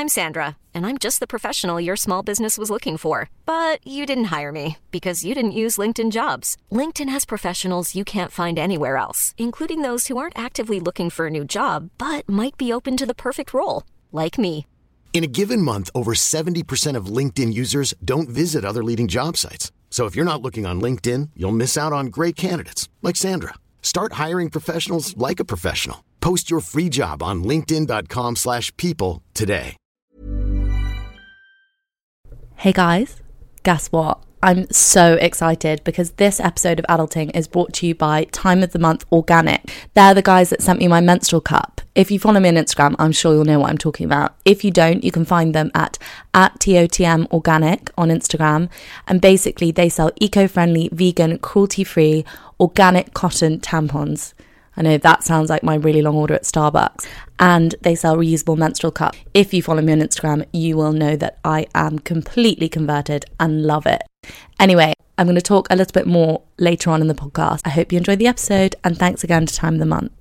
I'm Sandra, and I'm just the professional your small business was looking for. But you didn't hire me because you didn't use LinkedIn Jobs. LinkedIn has professionals you can't find anywhere else, including those who aren't actively looking for a new job, but might be open to the perfect role, like me. In a given month, over 70% of LinkedIn users don't visit other leading job sites. So if you're not looking on LinkedIn, you'll miss out on great candidates like Sandra. Start hiring professionals like a professional. Post your free job on linkedin.com/people today. Hey guys, guess what? I'm so excited because this episode of Adulting is brought to you by Time of the Month Organic. They're the guys that sent me my menstrual cup. If you follow me on Instagram, I'm sure you'll know what I'm talking about. If you don't, you can find them at TOTM Organic on Instagram. And basically they sell eco-friendly, vegan, cruelty-free, organic cotton tampons. I know that sounds like my really long order at Starbucks. And they sell reusable menstrual cups. If you follow me on Instagram, you will know that I am completely converted and love it. Anyway, I'm going to talk a little bit more later on in the podcast. I hope you enjoyed the episode, and thanks again to Time of the Month.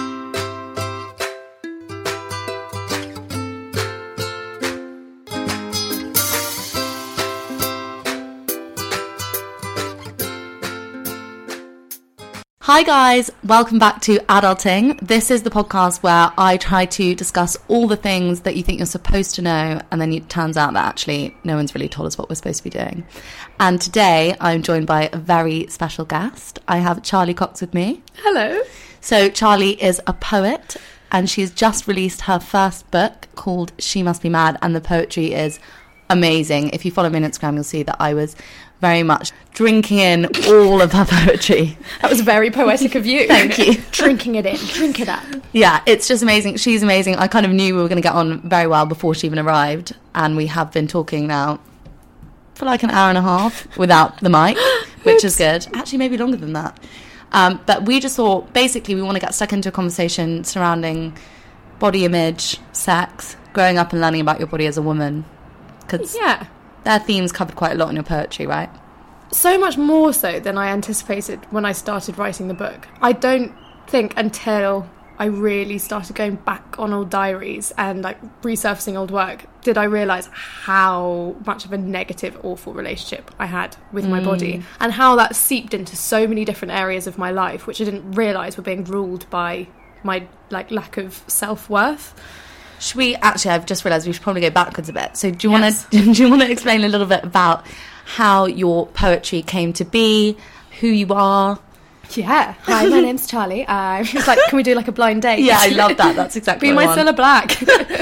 Hi guys, welcome back to Adulting. This is the podcast where I try to discuss all the things that you think you're supposed to know, and then it turns out that actually no one's really told us what we're supposed to be doing. And today I'm joined by a very special guest. I have Charlie Cox with me. Hello. So Charlie is a poet, and she's just released her first book called She Must Be Mad, and the poetry is amazing. If you follow me on Instagram, you'll see that I was very much drinking in all of her poetry. That was very poetic of you. Thank you. Drinking it in, drink it up. Yeah, it's just amazing. She's amazing. I kind of knew we were going to get on very well before she even arrived, and we have been talking now for like an hour and a half without the mic, which is good. Actually, maybe longer than that. But we just thought, basically, we want to get stuck into a conversation surrounding body image, sex, growing up and learning about your body as a woman. Because their themes covered quite a lot in your poetry, right? So much more so than I anticipated when I started writing the book. I don't think until I really started going back on old diaries and like resurfacing old work did I realise how much of a negative, awful relationship I had with my body, and how that seeped into so many different areas of my life, which I didn't realise were being ruled by my like lack of self-worth. Should we actually? I've just realised we should probably go backwards a bit. So do you want to explain a little bit about how your poetry came to be, who you are? Yeah. Hi, my name's Charlie. It's like, can we do like a blind date? Yeah, I love that. That's exactly Be what my Cilla Black.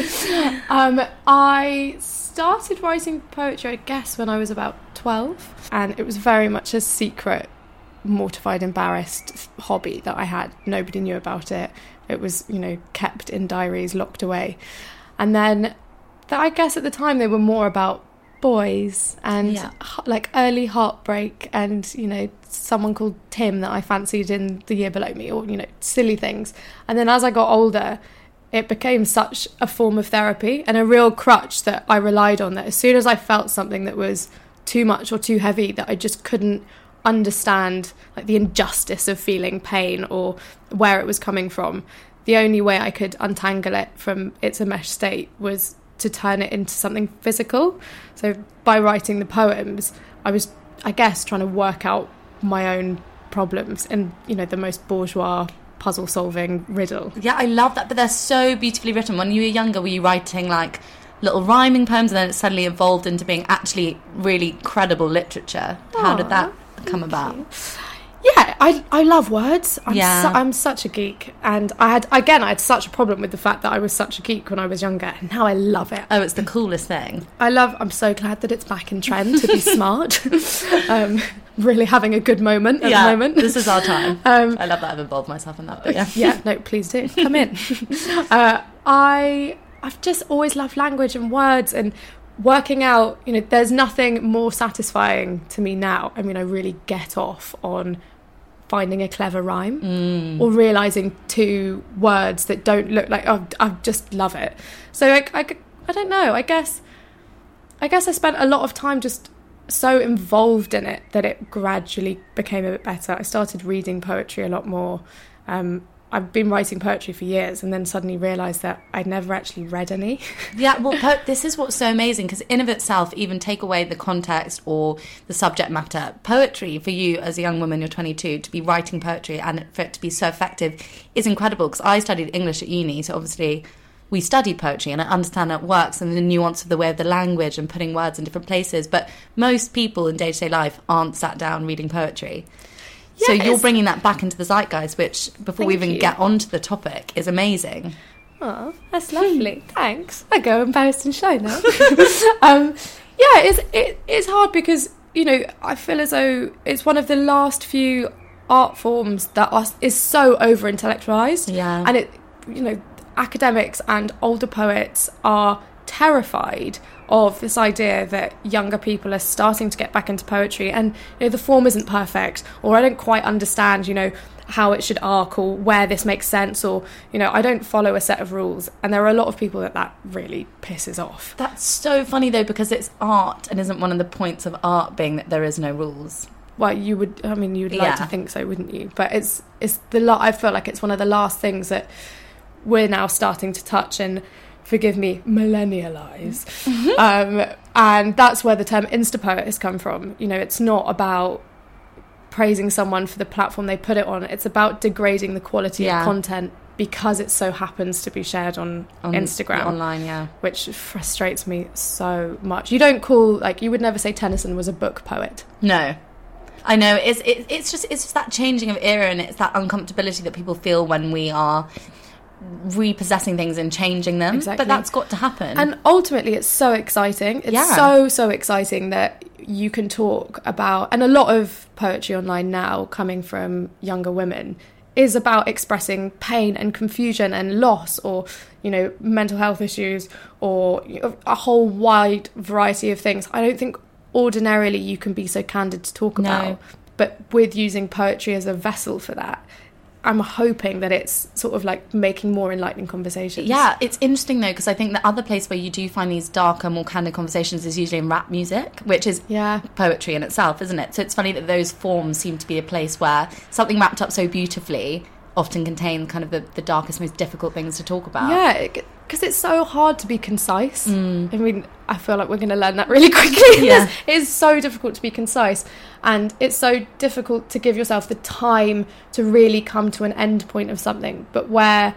I started writing poetry, I guess, when I was about 12, and it was very much a secret, mortified, embarrassed hobby that I had. Nobody knew about it. It was, kept in diaries, locked away. And then, I guess at the time they were more about boys and like early heartbreak and, someone called Tim that I fancied in the year below me, or, silly things. And then as I got older, it became such a form of therapy and a real crutch that I relied on, that as soon as I felt something that was too much or too heavy, that I just couldn't understand like the injustice of feeling pain or where it was coming from, the only way I could untangle it from its enmeshed state was to turn it into something physical. So by writing the poems, I was, I guess, trying to work out my own problems in, the most bourgeois puzzle solving riddle. Yeah, I love that, but they're so beautifully written. When you were younger, were you writing like little rhyming poems and then it suddenly evolved into being actually really credible literature? How did that come about? Yeah, I love words. I'm such a geek, and I had such a problem with the fact that I was such a geek when I was younger, and now I love it. Oh, it's the coolest thing. I'm so glad that it's back in trend to be smart. Really having a good moment at the moment. This is our time. I love that I've involved myself in that, but yeah, no, please do come in. I've just always loved language and words and working out, there's nothing more satisfying to me now. I mean, I really get off on finding a clever rhyme or realising two words that don't look like, I just love it. So I don't know, I guess I spent a lot of time just so involved in it that it gradually became a bit better. I started reading poetry a lot more, I've been writing poetry for years and then suddenly realised that I'd never actually read any. Yeah, well, this is what's so amazing, because in of itself, even take away the context or the subject matter, poetry for you as a young woman, you're 22, to be writing poetry and for it to be so effective is incredible, because I studied English at uni, so obviously we studied poetry and I understand how it works and the nuance of the way of the language and putting words in different places, but most people in day-to-day life aren't sat down reading poetry. So you're bringing that back into the zeitgeist, which, before we even get onto the topic, is amazing. Oh, that's lovely. Thanks. I go embarrassed and shy now. It's hard because, I feel as though it's one of the last few art forms that is so over-intellectualised. Yeah. And academics and older poets are terrified of this idea that younger people are starting to get back into poetry, and the form isn't perfect, or I don't quite understand how it should arc, or where this makes sense, or I don't follow a set of rules. And there are a lot of people that really pisses off. That's so funny though, because it's art, and isn't one of the points of art being that there is no rules? Well, you'd like to think so, wouldn't you? But I feel like it's one of the last things that we're now starting to touch and, forgive me, millennialise. And that's where the term Instapoet has come from. It's not about praising someone for the platform they put it on. It's about degrading the quality of content because it so happens to be shared on Instagram. Online, Which frustrates me so much. You would never say Tennyson was a book poet. No. I know, it's just that changing of era, and it's that uncomfortability that people feel when we are repossessing things and changing them. Exactly. But that's got to happen. And ultimately it's so exciting. It's so exciting that you can talk about, and a lot of poetry online now coming from younger women is about expressing pain and confusion and loss, or mental health issues, or a whole wide variety of things. I don't think ordinarily you can be so candid to talk about, but with using poetry as a vessel for that, I'm hoping that it's sort of like making more enlightening conversations. Yeah, it's interesting though, because I think the other place where you do find these darker, more candid conversations is usually in rap music, which is poetry in itself, isn't it? So it's funny that those forms seem to be a place where something wrapped up so beautifully often contain kind of the darkest, most difficult things to talk about. Yeah, because it's so hard to be concise. I mean, I feel like we're going to learn that really quickly. Yeah. It is so difficult to be concise, and it's so difficult to give yourself the time to really come to an end point of something. But where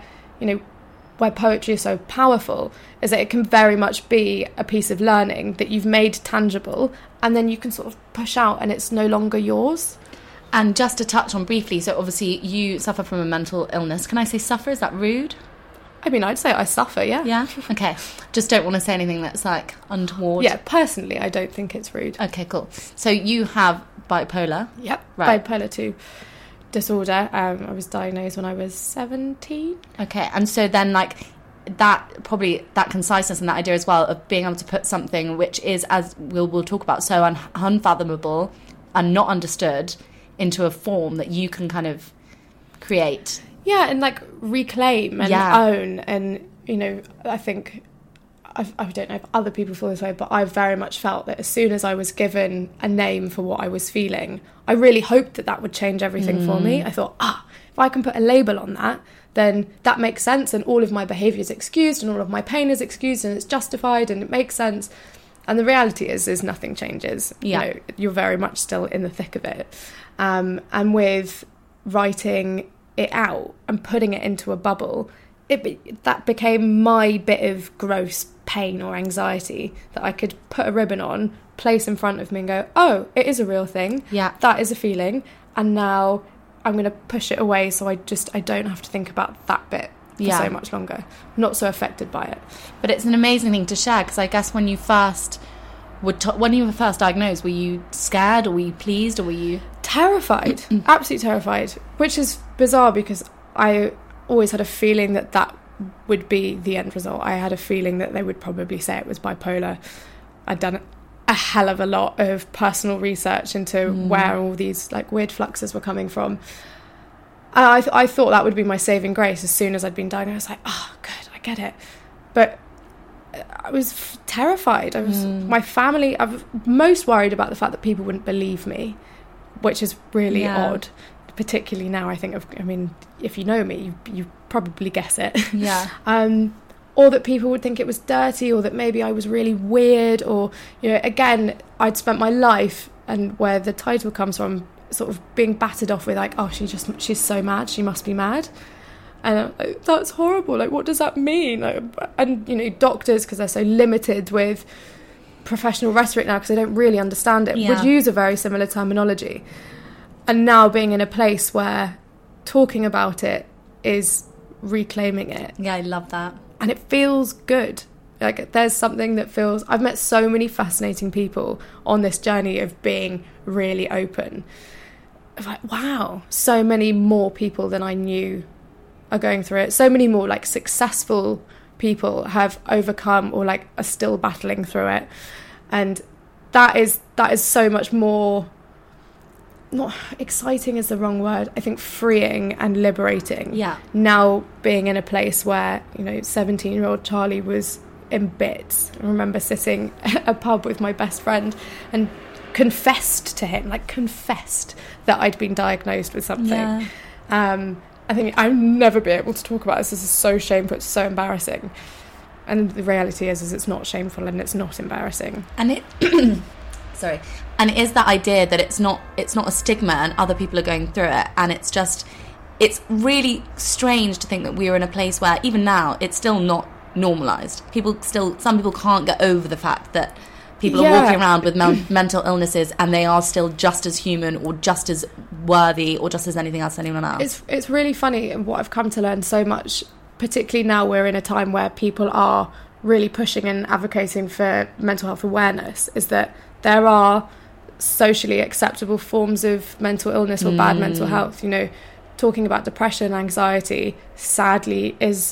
poetry is so powerful is that it can very much be a piece of learning that you've made tangible, and then you can sort of push out and it's no longer yours. And just to touch on briefly, so obviously you suffer from a mental illness. Can I say suffer? Is that rude? I mean, I'd say I suffer, yeah. Yeah? Okay. Just don't want to say anything that's, like, untoward. Yeah, personally, I don't think it's rude. Okay, cool. So you have bipolar? Yep, right. Bipolar 2 disorder. I was diagnosed when I was 17. Okay, and so then, like, that conciseness and that idea as well of being able to put something which is, as we'll talk about, so unfathomable and not understood into a form that you can kind of create. Yeah, and like reclaim and own. And, I think, I don't know if other people feel this way, but I very much felt that as soon as I was given a name for what I was feeling, I really hoped that would change everything for me. I thought, if I can put a label on that, then that makes sense, and all of my behaviour is excused, and all of my pain is excused, and it's justified, and it makes sense. And the reality is nothing changes. Yeah. You're very much still in the thick of it. And with writing it out and putting it into a bubble, that became my bit of gross pain or anxiety that I could put a ribbon on, place in front of me and go, oh, it is a real thing. Yeah. That is a feeling. And now I'm going to push it away so I don't have to think about that bit for so much longer. I'm not so affected by it. But it's an amazing thing to share, because I guess when you first when you were first diagnosed, were you scared, or were you pleased, or were you... Terrified. Absolutely terrified. Which is bizarre, because I always had a feeling that would be the end result. I had a feeling that they would probably say it was bipolar. I'd done a hell of a lot of personal research into where all these like weird fluxes were coming from. And I thought that would be my saving grace. As soon as I'd been diagnosed, I was like, oh, good, I get it. But I was terrified. My family, I was most worried about the fact that people wouldn't believe me, which is really odd, particularly now, I think if you know me, you probably guess it. Yeah. Or that people would think it was dirty, or that maybe I was really weird, or, you know, again, I'd spent my life, and where the title comes from, sort of being battered off with like, oh, she's so mad, she must be mad. And that's horrible. Like, what does that mean? Like, and, you know, doctors, because they're so limited with professional rhetoric now, because they don't really understand it, would use a very similar terminology. And now being in a place where talking about it is reclaiming it. Yeah, I love that. And it feels good. Like, there's something that feels... I've met so many fascinating people on this journey of being really open. It's like, wow, so many more people than I knew are going through it. So many more, like, successful people have overcome or, like, are still battling through it. And that is so much more... not exciting is the wrong word, I think freeing and liberating. Yeah. Now being in a place where, you know, 17-year-old Charlie was in bits. I remember sitting at a pub with my best friend and confessed to him, that I'd been diagnosed with something. Yeah. I think I'll never be able to talk about this. This is so shameful, it's so embarrassing. And the reality is it's not shameful and it's not embarrassing. And it... Sorry. And it is that idea that it's not a stigma and other people are going through it, and it's really strange to think that we're in a place where even now it's still not normalised. Some people can't get over the fact that people are walking around with mental illnesses and they are still just as human or just as worthy or just as anything else, anyone else. It's really funny, and what I've come to learn so much, particularly now we're in a time where people are really pushing and advocating for mental health awareness, is that there are socially acceptable forms of mental illness or bad mental health. You know, talking about depression, anxiety, sadly, is,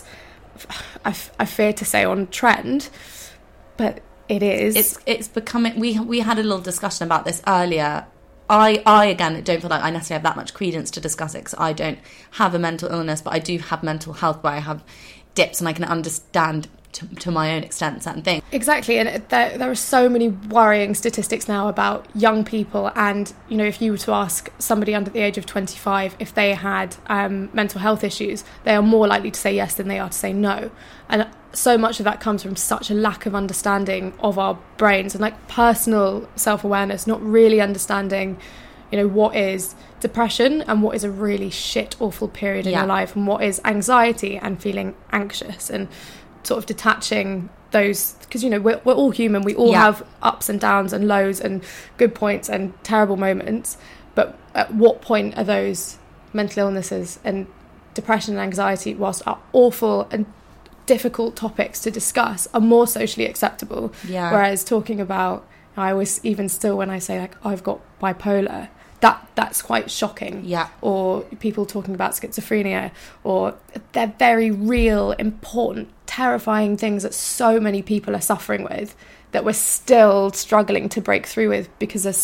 I fear to say, on trend, but it is. It's becoming... We had a little discussion about this earlier. I again, don't feel like I necessarily have that much credence to discuss it, because I don't have a mental illness, but I do have mental health where I have dips and I can understand to my own extent certain things. Exactly, and there are so many worrying statistics now about young people, and, you know, if you were to ask somebody under the age of 25 if they had mental health issues, they are more likely to say yes than they are to say no. And so much of that comes from such a lack of understanding of our brains and, like, personal self-awareness, not really understanding, you know, what is depression and what is a really shit, awful period in your life, and what is anxiety and feeling anxious, and sort of detaching those, because, you know, we're all human, we all have ups and downs and lows and good points and terrible moments, but at what point are those mental illnesses and depression and anxiety, whilst are awful and difficult topics to discuss, are more socially acceptable? Whereas talking about, I always, even still when I say, like, I've got bipolar, that's quite shocking. Or people talking about schizophrenia, or they're very real, important, terrifying things that so many people are suffering with, that we're still struggling to break through with, because there's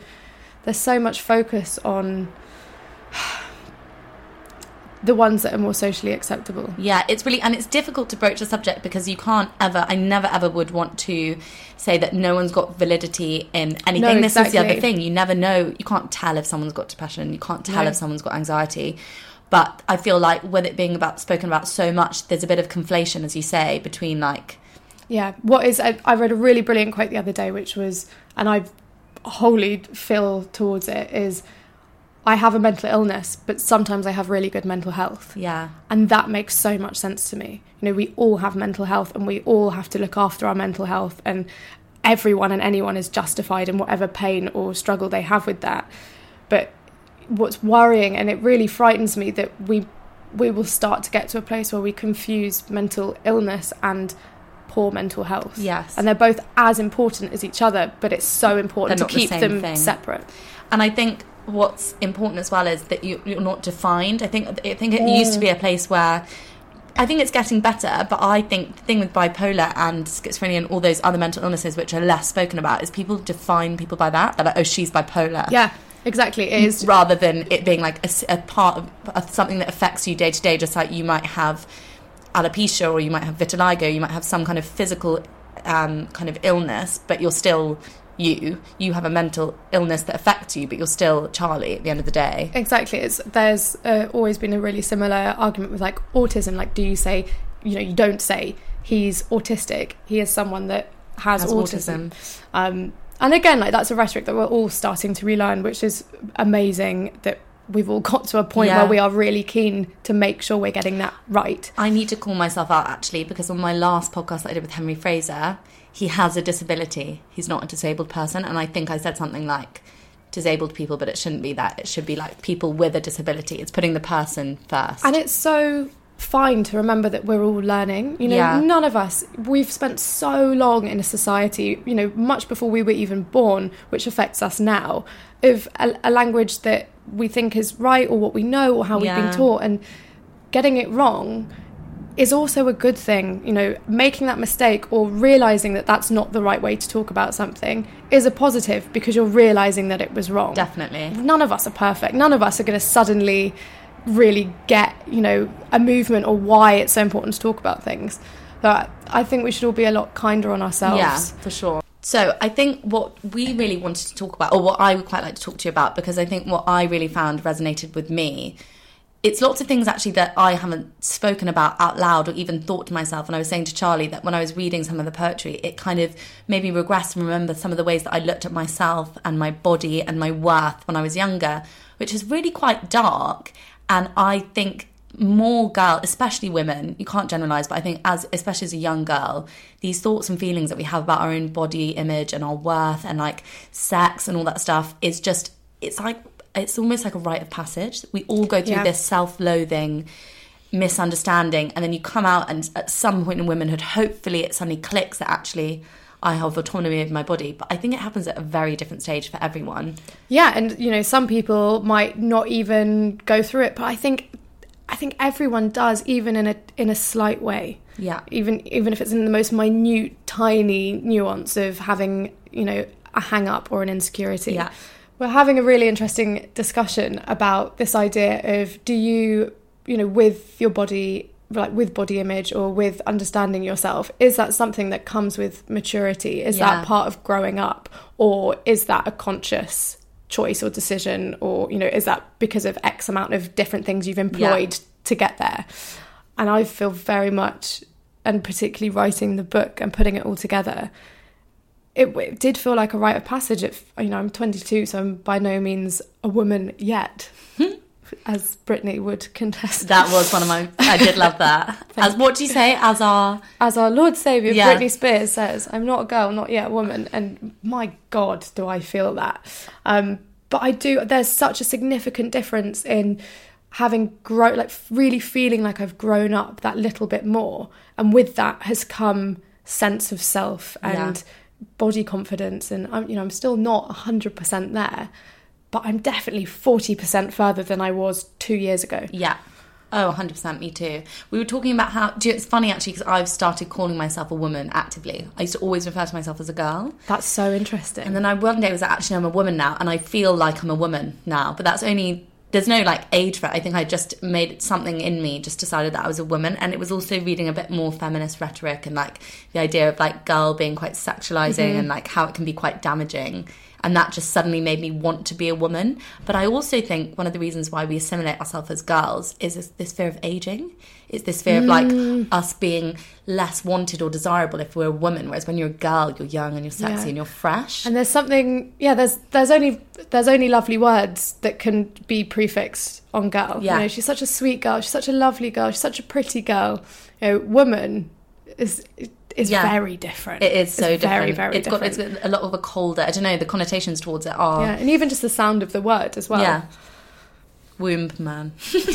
so much focus on the ones that are more socially acceptable. Yeah, it's really, and it's difficult to broach the subject, because you can't ever, I never ever would want to say that no one's got validity in anything. No, this is the other thing. You never know. You can't tell if someone's got depression. You can't tell if someone's got anxiety. But I feel like with it being spoken about so much, there's a bit of conflation, as you say, between, like... Yeah, I read a really brilliant quote the other day, which was, and I wholly feel towards it, is, I have a mental illness, but sometimes I have really good mental health. Yeah. And that makes so much sense to me. You know, we all have mental health, and we all have to look after our mental health, and everyone and anyone is justified in whatever pain or struggle they have with that. But what's worrying, and it really frightens me, that we will start to get to a place where we confuse mental illness and poor mental health. Yes. And they're both as important as each other, but it's so important to keep them separate. And I think what's important as well is that you're not defined. I think it used to be a place where, I think it's getting better, but I think the thing with bipolar and schizophrenia and all those other mental illnesses which are less spoken about is people define people by that. They're like, oh, she's bipolar. Yeah, exactly. It is. Rather than it being like a part of something that affects you day to day, just like you might have alopecia, or you might have vitiligo, you might have some kind of physical kind of illness, but you're still you have a mental illness that affects you, but you're still Charlie at the end of the day. Exactly. There's always been a really similar argument with like autism. Like, do you say, you don't say he's autistic, he is someone that has autism. And again, like, that's a rhetoric that we're all starting to relearn, which is amazing that we've all got to a point where we are really keen to make sure we're getting that right. I need to call myself out, actually, because on my last podcast that I did with Henry Fraser, he has a disability. He's not a disabled person. And I think I said something like disabled people, but it shouldn't be that. It should be like people with a disability. It's putting the person first. And it's so fine to remember that we're all learning. None of us, we've spent so long in a society, much before we were even born, which affects us now, of a language that we think is right, or what we know, or how we've been taught, and getting it wrong is also a good thing. Making that mistake or realising that that's not the right way to talk about something is a positive, because you're realising that it was wrong. Definitely. None of us are perfect. None of us are going to suddenly really get, a movement or why it's so important to talk about things. So I think we should all be a lot kinder on ourselves. Yeah, for sure. So I think what we really wanted to talk about, or what I would quite like to talk to you about, because I think what I really found resonated with me, it's lots of things actually that I haven't spoken about out loud or even thought to myself. And I was saying to Charlie that when I was reading some of the poetry, it kind of made me regress and remember some of the ways that I looked at myself and my body and my worth when I was younger, which is really quite dark. And I think more girls, especially women, you can't generalise, but I think especially as a young girl, these thoughts and feelings that we have about our own body image and our worth and like sex and all that stuff is just, it's almost like a rite of passage. We all go through this self-loathing, misunderstanding, and then you come out and at some point in womanhood, hopefully it suddenly clicks that actually I have autonomy over my body. But I think it happens at a very different stage for everyone. Yeah, and some people might not even go through it, but I think everyone does, even in a slight way. Yeah. Even if it's in the most minute, tiny nuance of having, a hang up or an insecurity. Yeah. We're having a really interesting discussion about this idea of, do you, with your body, like with body image or with understanding yourself, is that something that comes with maturity? Is that part of growing up? Or is that a conscious choice or decision? Or, is that because of X amount of different things you've employed to get there? And I feel very much, and particularly writing the book and putting it all together, it did feel like a rite of passage. I'm 22, so I'm by no means a woman yet, as Brittany would contest. That was one of my... I did love that. As what do you say? As our Lord Saviour, Britney Spears says, I'm not a girl, not yet a woman. And my God, do I feel that. But I do... There's such a significant difference in having grown... Like, really feeling like I've grown up that little bit more. And with that has come sense of self and... body confidence, and I'm still not 100% there, but I'm definitely 40% further than I was 2 years ago. Yeah. Oh, 100%, me too. We were talking about how... It's funny, actually, because I've started calling myself a woman actively. I used to always refer to myself as a girl. That's so interesting. And then one day was like, actually, I'm a woman now, and I feel like I'm a woman now. But that's only... There's no, age for it. I think I just made something in me, just decided that I was a woman. And it was also reading a bit more feminist rhetoric and, the idea of, girl being quite sexualising and, how it can be quite damaging. And that just suddenly made me want to be a woman. But I also think one of the reasons why we assimilate ourselves as girls is this fear of ageing. It's this fear of, us being less wanted or desirable if we're a woman. Whereas when you're a girl, you're young and you're sexy and you're fresh. And there's something... Yeah, there's only lovely words that can be prefixed on girl. Yeah. She's such a sweet girl. She's such a lovely girl. She's such a pretty girl. Woman is very different. It is so different. Very, very different. It's got a lot of a colder... I don't know, the connotations towards it are... Yeah, and even just the sound of the word as well. Yeah. Womb man.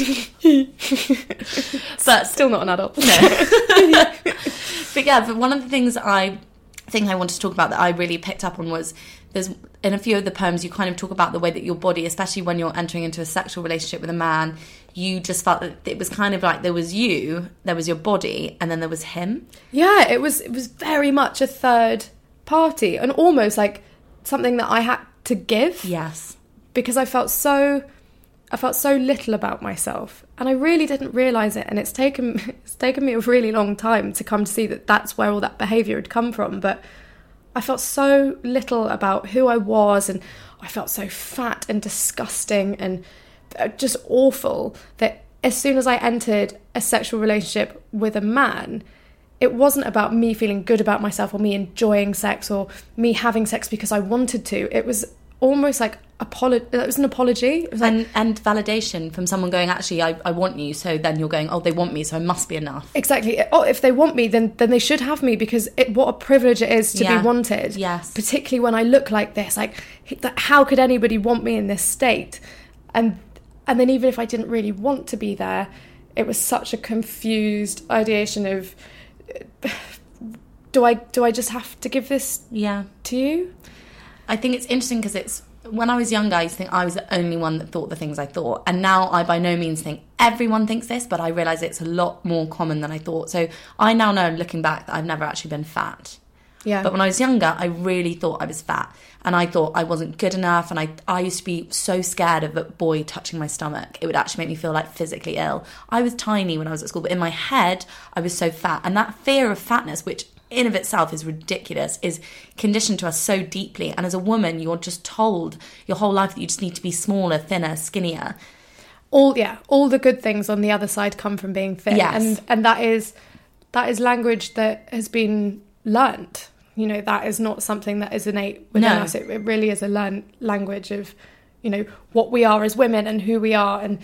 But still not an adult. No. But one of the things I think I wanted to talk about that I really picked up on was there's in a few of the poems you kind of talk about the way that your body, especially when you're entering into a sexual relationship with a man, you just felt that it was kind of like there was you, there was your body, and then there was him. Yeah, it was very much a third party, and almost like something that I had to give. Yes. Because I felt so little about myself, and I really didn't realise it, and it's taken me a really long time to come to see that that's where all that behaviour had come from. But I felt so little about who I was, and I felt so fat and disgusting and just awful that as soon as I entered a sexual relationship with a man, it wasn't about me feeling good about myself or me enjoying sex or me having sex because I wanted to. It was almost like it was an apology. It was like, and validation from someone going, actually, I want you. So then you're going, oh, they want me, so I must be enough. Exactly. Oh, if they want me, then they should have me, because what a privilege it is to be wanted. Yes. Particularly when I look like this. Like, how could anybody want me in this state? And then even if I didn't really want to be there, it was such a confused ideation of, do I just have to give this to you? I think it's interesting because when I was younger, I used to think I was the only one that thought the things I thought. And now I by no means think everyone thinks this, but I realise it's a lot more common than I thought. So I now know, looking back, that I've never actually been fat. Yeah. But when I was younger, I really thought I was fat. And I thought I wasn't good enough. And I used to be so scared of a boy touching my stomach. It would actually make me feel like physically ill. I was tiny when I was at school, but in my head, I was so fat. And that fear of fatness, which in of itself is ridiculous, is conditioned to us so deeply. And as a woman, you're just told your whole life that you just need to be smaller, thinner, skinnier. All the good things on the other side come from being fit. Yes. And that is language that has been learnt. You know, that is not something that is innate within us. It really is a learned language of, you know, what we are as women and who we are. And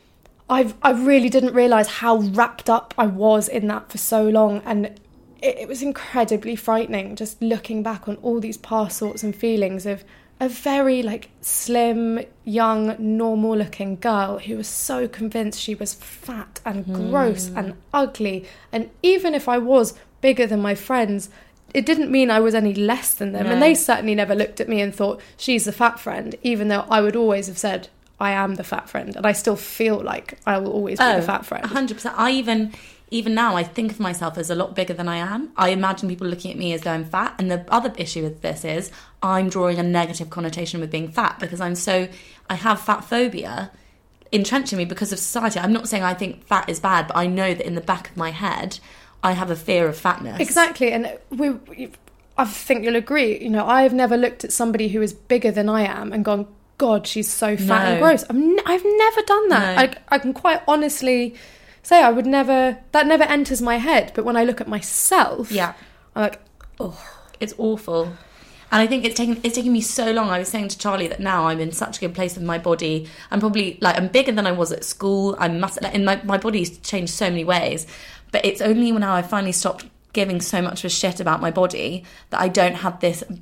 I really didn't realise how wrapped up I was in that for so long. And it was incredibly frightening just looking back on all these past thoughts and feelings of a very like slim, young, normal looking girl who was so convinced she was fat and gross and ugly. And even if I was bigger than my friends, it didn't mean I was any less than them. No. And they certainly never looked at me and thought, she's the fat friend, even though I would always have said, I am the fat friend. And I still feel like I will always be the fat friend. 100%. I even now, I think of myself as a lot bigger than I am. I imagine people looking at me as though I'm fat. And the other issue with this is I'm drawing a negative connotation with being fat because I have fat phobia entrenched in me because of society. I'm not saying I think fat is bad, but I know that in the back of my head, I have a fear of fatness. Exactly. And I think you'll agree, you know, I've never looked at somebody who is bigger than I am and gone, God, she's so fat and gross. I've never done that. No. I can quite honestly say that never enters my head. But when I look at myself, I'm like, oh, it's awful. And I think it's taken me so long. I was saying to Charlie that now I'm in such a good place with my body. I'm probably I'm bigger than I was at school. My body's changed so many ways. But it's only now I finally stopped giving so much of a shit about my body that I don't have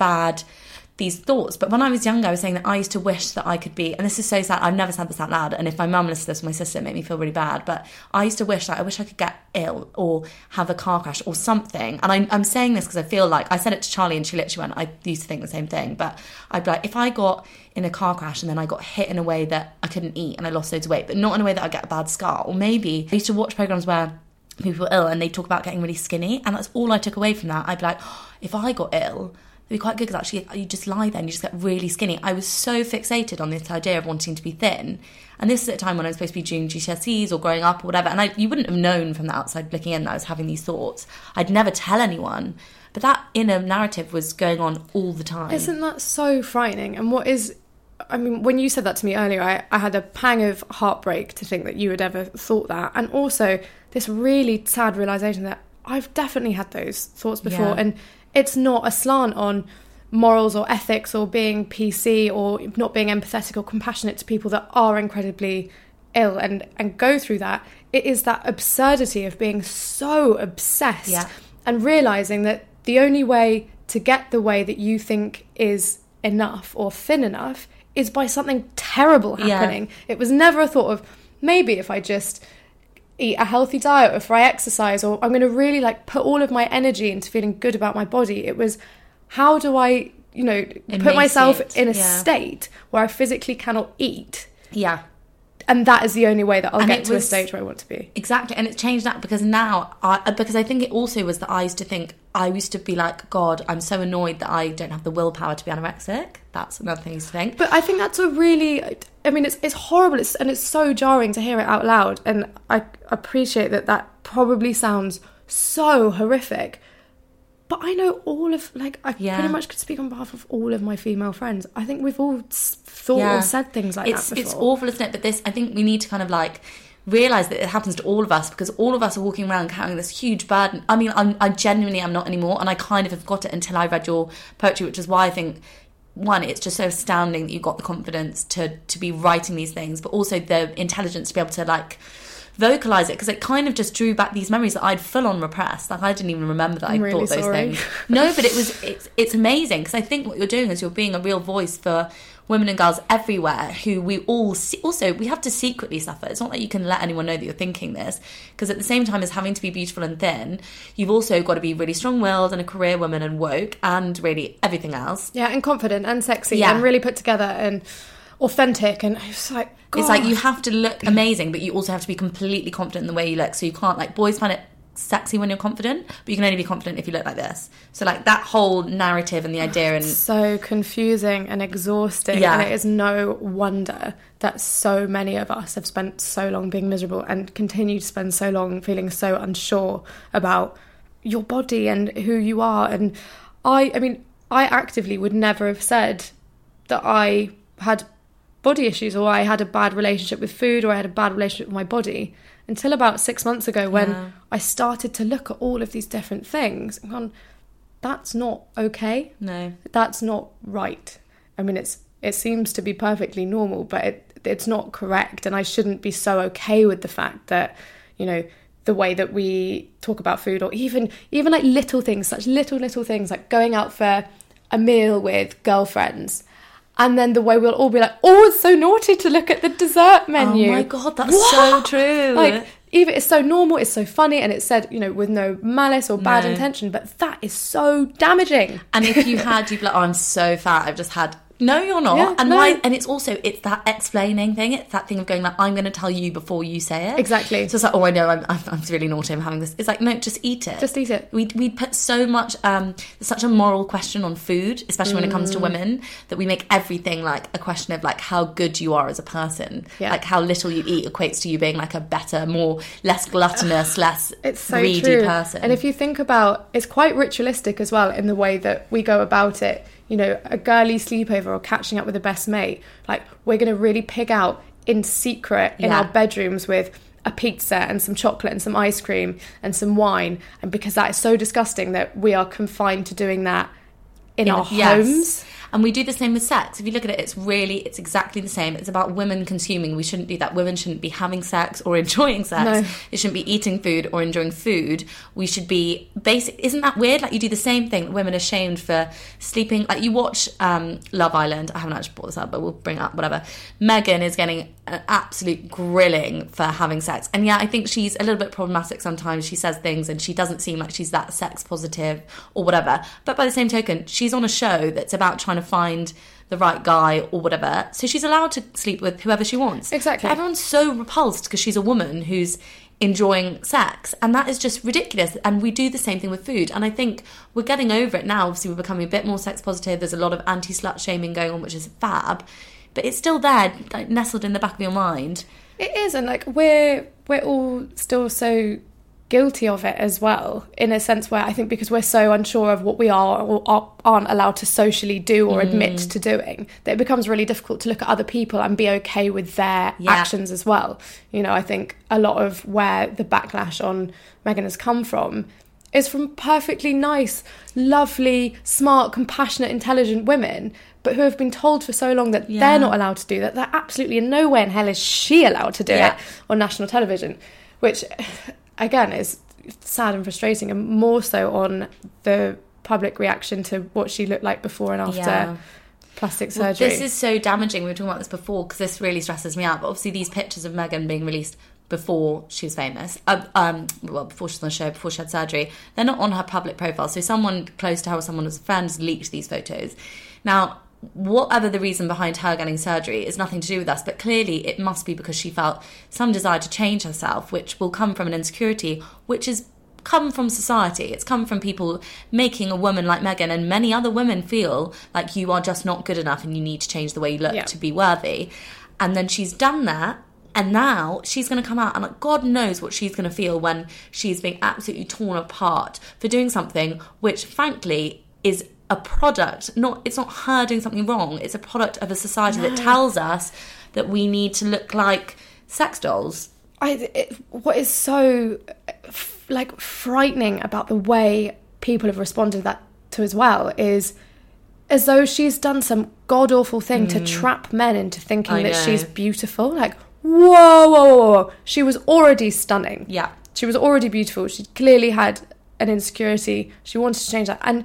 these thoughts. But when I was younger, I was saying that I used to wish that I could be, and this is so sad, I've never said this out loud, and if my mum listens to this, my sister, it made me feel really bad, but I used to wish I could get ill or have a car crash or something. And I'm saying this because I feel like, I said it to Charlie and she literally went, I used to think the same thing, but I'd be like, if I got in a car crash and then I got hit in a way that I couldn't eat and I lost loads of weight, but not in a way that I get a bad scar, or maybe I used to watch programmes where people were ill and they talk about getting really skinny, and that's all I took away from that. I'd be like, if I got ill, it'd be quite good because actually you just lie there and you just get really skinny. I was so fixated on this idea of wanting to be thin, and this is at a time when I was supposed to be doing GCSEs or growing up or whatever, and you wouldn't have known from the outside looking in that I was having these thoughts. I'd never tell anyone, but that inner narrative was going on all the time. Isn't that so frightening? And when you said that to me earlier, I had a pang of heartbreak to think that you had ever thought that. And also this really sad realisation that I've definitely had those thoughts before. Yeah. And it's not a slant on morals or ethics or being PC or not being empathetic or compassionate to people that are incredibly ill and go through that. It is that absurdity of being so obsessed and realising that the only way to get the way that you think is enough or thin enough is by something terrible happening. It was never a thought of, maybe if I just eat a healthy diet or if I exercise, or I'm going to really put all of my energy into feeling good about my body. It was, how do I, put myself in a state where I physically cannot eat? Yeah. And that is the only way that I'll get to a stage where I want to be. Exactly. And it's changed that because now, because I think it also was that I used to be like, God, I'm so annoyed that I don't have the willpower to be anorexic. That's another thing I used to think. But I think that's it's horrible. And it's so jarring to hear it out loud. And I appreciate that probably sounds so horrific. But I know all of, like, I pretty much could speak on behalf of all of my female friends. I think we've all thought or said things like that before. It's awful, isn't it? But this, I think we need to kind of like realise that it happens to all of us, because all of us are walking around carrying this huge burden. I mean, I genuinely am not anymore, and I kind of have got it until I read your poetry, which is why I think, one, it's just so astounding that you got the confidence to be writing these things, but also the intelligence to be able to like vocalize it, because it kind of just drew back these memories that I'd full on repressed. Like, I didn't even remember that I thought those things. No, but it's amazing, because I think what you're doing is you're being a real voice for women and girls everywhere who we all also we have to secretly suffer. It's not that you can let anyone know that you're thinking this, because at the same time as having to be beautiful and thin, you've also got to be really strong-willed and a career woman and woke and really everything else. Yeah, and confident and sexy and really put together and authentic, and it's like, God. It's like you have to look amazing, but you also have to be completely confident in the way you look. So you can't, like, boys find it sexy when you're confident, but you can only be confident if you look like this. So like that whole narrative and the idea, and so confusing and exhausting. And it is no wonder that so many of us have spent so long being miserable and continue to spend so long feeling so unsure about your body and who you are. And I mean, I actively would never have said that I had body issues, or I had a bad relationship with food, or I had a bad relationship with my body, until about 6 months ago, when I started to look at all of these different things and gone, that's not okay. No. That's not right. I mean, it seems to be perfectly normal, but it's not correct. And I shouldn't be so okay with the fact that, you know, the way that we talk about food, or even like little things, such little things, like going out for a meal with girlfriends, and then the way we'll all be like, oh, it's so naughty to look at the dessert menu. Oh my God, that's so true. Like, even it's so normal, it's so funny, and it's said, you know, with no malice or bad intention, but that is so damaging. And if you had, you'd be like, oh, I'm so fat, I've just had... No, you're not. Yeah, and no. why? And it's also, it's that explaining thing. It's that thing of going like, I'm going to tell you before you say it. Exactly. So it's like, oh, I know, I'm really naughty, I'm having this. It's like, no, just eat it. Just eat it. We put so much, there's such a moral question on food, especially when it comes to women, that we make everything like a question of like how good you are as a person. Yeah. Like how little you eat equates to you being like a better, less gluttonous, less greedy person. And if you think about, it's quite ritualistic as well in the way that we go about it. You know, a girly sleepover or catching up with a best mate, like, we're going to really pig out in secret in our bedrooms with a pizza and some chocolate and some ice cream and some wine, and because that is so disgusting that we are confined to doing that in our homes. And we do the same with sex. If you look at it, it's exactly the same. It's about women consuming. We shouldn't do that. Women shouldn't be having sex or enjoying sex. No. They shouldn't be eating food or enjoying food. We should be basic. Isn't that weird? Like, you do the same thing. Women are shamed for sleeping. Like, you watch Love Island. I haven't actually brought this up, but we'll bring it up, whatever. Megan is getting an absolute grilling for having sex. And yeah, I think she's a little bit problematic sometimes. She says things and she doesn't seem like she's that sex positive or whatever. But by the same token, she's on a show that's about trying to find the right guy or whatever, so she's allowed to sleep with whoever she wants. Exactly. But everyone's so repulsed because she's a woman who's enjoying sex, and that is just ridiculous. And we do the same thing with food, and I think we're getting over it now. Obviously, we're becoming a bit more sex positive. There's a lot of anti-slut shaming going on, which is fab, but it's still there, like, nestled in the back of your mind. It is, and like we're all still so guilty of it as well, in a sense where I think because we're so unsure of what we are or aren't allowed to socially do or admit to doing, that it becomes really difficult to look at other people and be okay with their actions as well. You know, I think a lot of where the backlash on Megan has come from is from perfectly nice, lovely, smart, compassionate, intelligent women, but who have been told for so long that they're not allowed to do that. They're absolutely in no way in hell is she allowed to do it on national television, which... again, is sad and frustrating, and more so on the public reaction to what she looked like before and after plastic surgery. This is so damaging. We were talking about this before because this really stresses me out. But obviously, these pictures of Megan being released before she was famous, before she was on the show, before she had surgery, they're not on her public profile. So someone close to her or someone who's a fan has leaked these photos. Now, whatever the reason behind her getting surgery is nothing to do with us, but clearly it must be because she felt some desire to change herself, which will come from an insecurity, which has come from society. It's come from people making a woman like Megan and many other women feel like you are just not good enough and you need to change the way you look to be worthy. And then she's done that, And now she's going to come out and like, God knows what she's going to feel when she's being absolutely torn apart for doing something which, frankly, is a product. It's not her doing something wrong. It's a product of a society that tells us that we need to look like sex dolls. What is so frightening about the way people have responded to as well is as though she's done some god-awful thing to trap men into thinking that she's beautiful. Like, whoa. She was already stunning. Yeah. She was already beautiful. She clearly had an insecurity. She wanted to change that. And,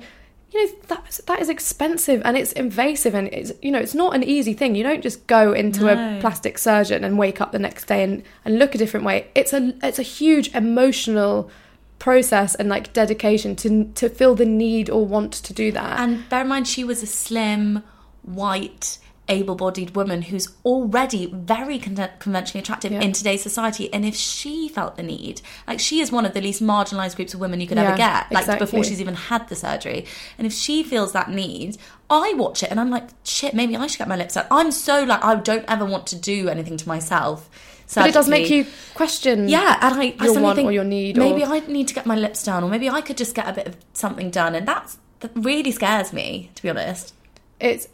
that is expensive and it's invasive and it's not an easy thing. You don't just go into a plastic surgeon and wake up the next day and look a different way. It's a huge emotional process and like dedication to feel the need or want to do that. And bear in mind, she was a slim, white, able-bodied woman who's already very conventionally attractive in today's society. And if she felt the need, like, she is one of the least marginalised groups of women you could ever get, like, exactly, before she's even had the surgery. And if she feels that need, I watch it and I'm like, shit, maybe I should get my lips done. I'm so like, I don't ever want to do anything to myself. But it does make you question and I your want think or your need. Maybe I need to get my lips done, or maybe I could just get a bit of something done. And that really scares me, to be honest. It's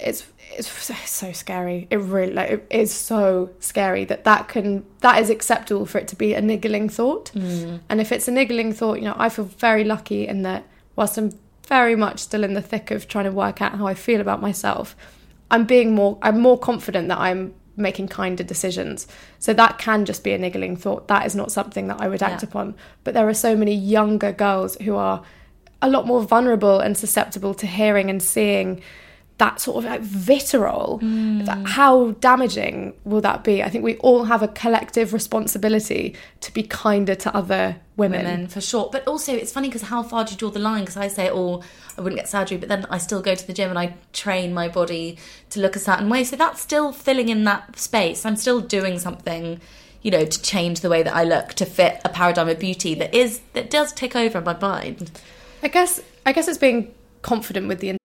so scary. It really it is so scary that is acceptable for it to be a niggling thought. And if it's a niggling thought, I feel very lucky in that whilst I'm very much still in the thick of trying to work out how I feel about myself, I'm more confident that I'm making kinder decisions. So that can just be a niggling thought. That is not something that I would act upon. But there are so many younger girls who are a lot more vulnerable and susceptible to hearing and seeing that sort of like vitriol. How damaging will that be? I think we all have a collective responsibility to be kinder to other women. For sure. But also it's funny because how far do you draw the line? Because I say, I wouldn't get surgery, but then I still go to the gym and I train my body to look a certain way. So that's still filling in that space. I'm still doing something, to change the way that I look, to fit a paradigm of beauty that does take over my mind. I guess it's being confident with the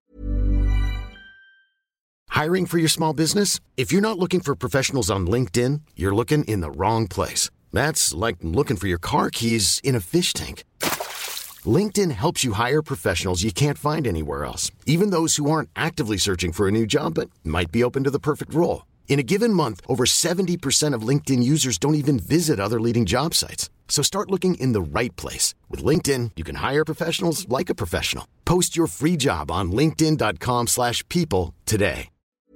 Hiring for your small business? If you're not looking for professionals on LinkedIn, you're looking in the wrong place. That's like looking for your car keys in a fish tank. LinkedIn helps you hire professionals you can't find anywhere else, even those who aren't actively searching for a new job but might be open to the perfect role. In a given month, over 70% of LinkedIn users don't even visit other leading job sites. So start looking in the right place. With LinkedIn, you can hire professionals like a professional. Post your free job on linkedin.com/people today.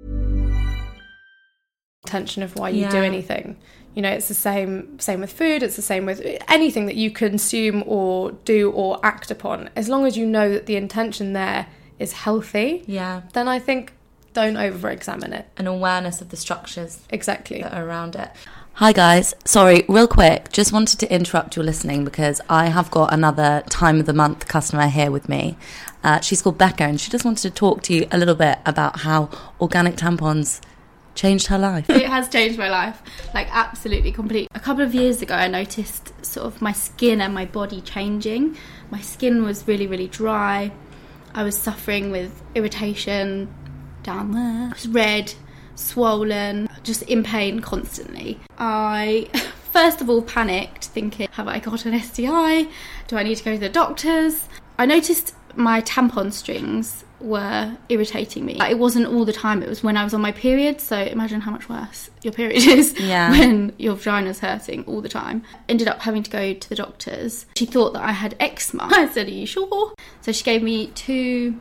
Intention of why you do anything. It's the same with food. It's the same with anything that you consume or do or act upon. As long as you know that the intention there is healthy, then I think don't over-examine it. An awareness of the structures exactly that are around it. Hi guys, sorry, real quick, just wanted to interrupt your listening because I have got another time of the month customer here with me. She's called Becca and she just wanted to talk to you a little bit about how organic tampons changed her life. It has changed my life, like absolutely, completely. A couple of years ago I noticed sort of my skin and my body changing. My skin was really, really dry. I was suffering with irritation down there. It was red, swollen, just in pain constantly. I first of all panicked, thinking, have I got an STI? Do I need to go to the doctors? I noticed my tampon strings were irritating me. It wasn't all the time, it was when I was on my period, so imagine how much worse your period is when your vagina's hurting all the time. Ended up having to go to the doctors. She thought that I had eczema. I said, are you sure? So she gave me 2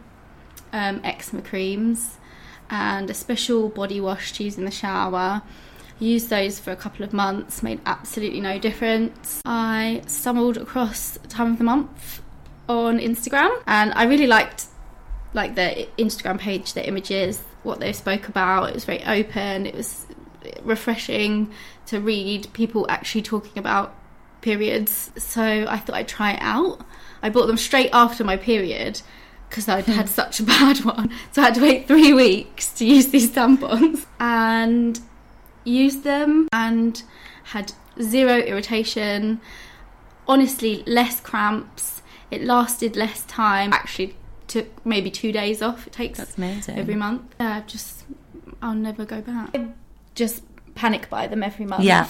eczema creams and a special body wash to use in the shower. Used those for a couple of months, made absolutely no difference. I stumbled across Time of the Month on Instagram and I really liked the Instagram page, the images, what they spoke about. It was very open. It was refreshing to read people actually talking about periods. So I thought I'd try it out. I bought them straight after my period because I'd had such a bad one. So I had to wait 3 weeks to use these tampons and used them and had 0 irritation. Honestly, less cramps. It lasted less time. Actually took maybe 2 days off. It takes That's amazing. every month. I'll never go back. I just panic buy them every month. Yeah.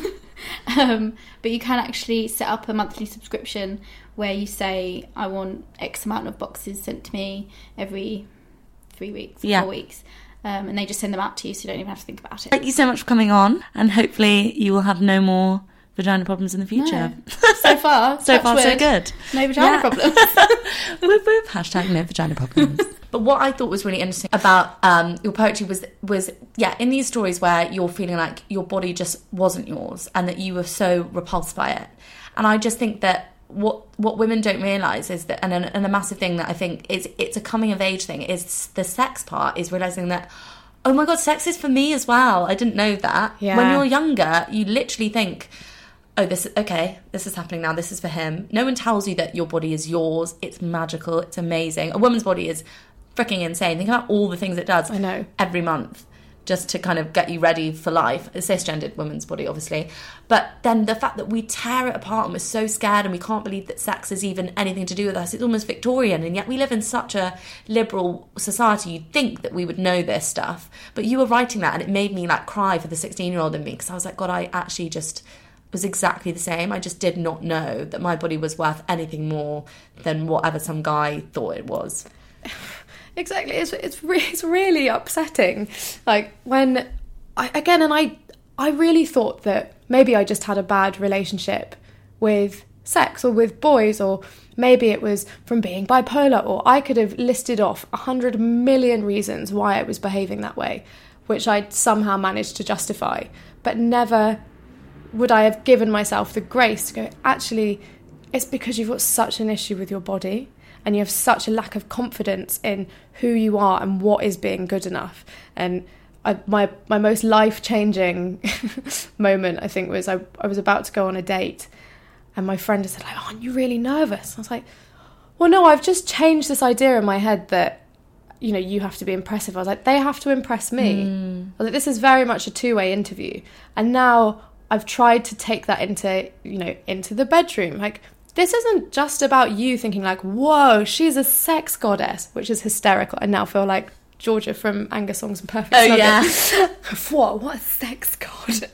But you can actually set up a monthly subscription where you say, I want X amount of boxes sent to me every 3 weeks, 4 weeks. And they just send them out to you, so you don't even have to think about it. Thank you so much for coming on, and hopefully you will have no more vagina problems in the future. No. So far, so good. No vagina problems. Whoop, hashtag no vagina problems. But what I thought was really interesting about your poetry was in these stories where you're feeling like your body just wasn't yours and that you were so repulsed by it. And I just think that what women don't realise is that, and a massive thing that I think it's a coming of age thing, is the sex part, is realising that, oh my God, sex is for me as well. I didn't know that. Yeah. When you're younger, you literally think, oh, this is happening now, this is for him. No one tells you that your body is yours. It's magical, it's amazing. A woman's body is freaking insane. Think about all the things it does. I know. Every month, just to kind of get you ready for life. A cisgendered woman's body, obviously. But then the fact that we tear it apart and we're so scared and we can't believe that sex is even anything to do with us. It's almost Victorian, and yet we live in such a liberal society. You'd think that we would know this stuff. But you were writing that and it made me like cry for the 16-year-old in me, because I was like, God, I actually just was exactly the same. I just did not know that my body was worth anything more than whatever some guy thought it was. Exactly. It's really upsetting. Like when I really thought that maybe I just had a bad relationship with sex or with boys, or maybe it was from being bipolar, or I could have listed off 100 million reasons why I was behaving that way, which I'd somehow managed to justify. But never would I have given myself the grace to go, actually, it's because you've got such an issue with your body. And you have such a lack of confidence in who you are and what is being good enough. And my most life-changing moment, I think, was I was about to go on a date, and my friend said, like, aren't you really nervous? I was like, well, no, I've just changed this idea in my head that, you know, you have to be impressive. I was like, they have to impress me. I was like, this is very much a two-way interview. And now I've tried to take that into the bedroom. Like, this isn't just about you thinking like, whoa, she's a sex goddess, which is hysterical. I now feel like Georgia from Anger Songs and Perfect Slugger. Yeah. What a sex god.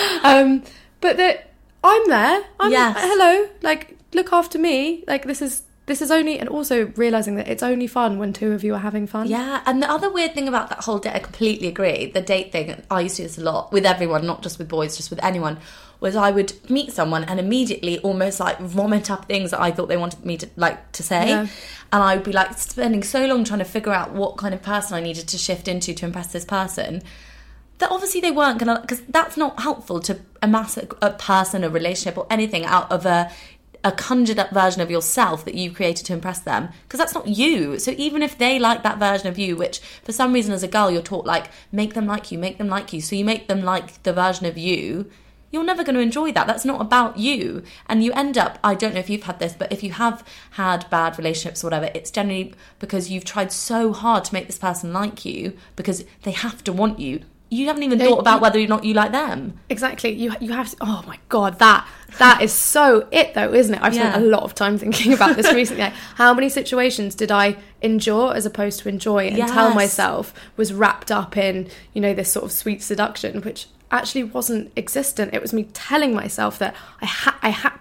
But that I'm there. Hello, like, look after me. Like, this is only, and also realising that it's only fun when two of you are having fun. Yeah, and the other weird thing about that whole date, I completely agree, the date thing, I used to do this a lot with everyone, not just with boys, just with anyone, was I would meet someone and immediately almost like vomit up things that I thought they wanted me to say. Yeah. And I would be like spending so long trying to figure out what kind of person I needed to shift into to impress this person, that obviously they weren't going to, because that's not helpful to amass a person, a relationship or anything out of a conjured up version of yourself that you created to impress them, because that's not you. So even if they like that version of you, which for some reason as a girl you're taught like, make them like you, so you make them like the version of you, you're never going to enjoy that. That's not about you. And you end up, I don't know if you've had this, but if you have had bad relationships or whatever, it's generally because you've tried so hard to make this person like you because they have to want you. You haven't even thought about whether or not you like them. Exactly. You have to... Oh, my God. That is so it, though, isn't it? I've spent a lot of time thinking about this recently. Like, how many situations did I endure as opposed to enjoy and tell myself was wrapped up in, you know, this sort of sweet seduction, which actually wasn't existent. It was me telling myself that I had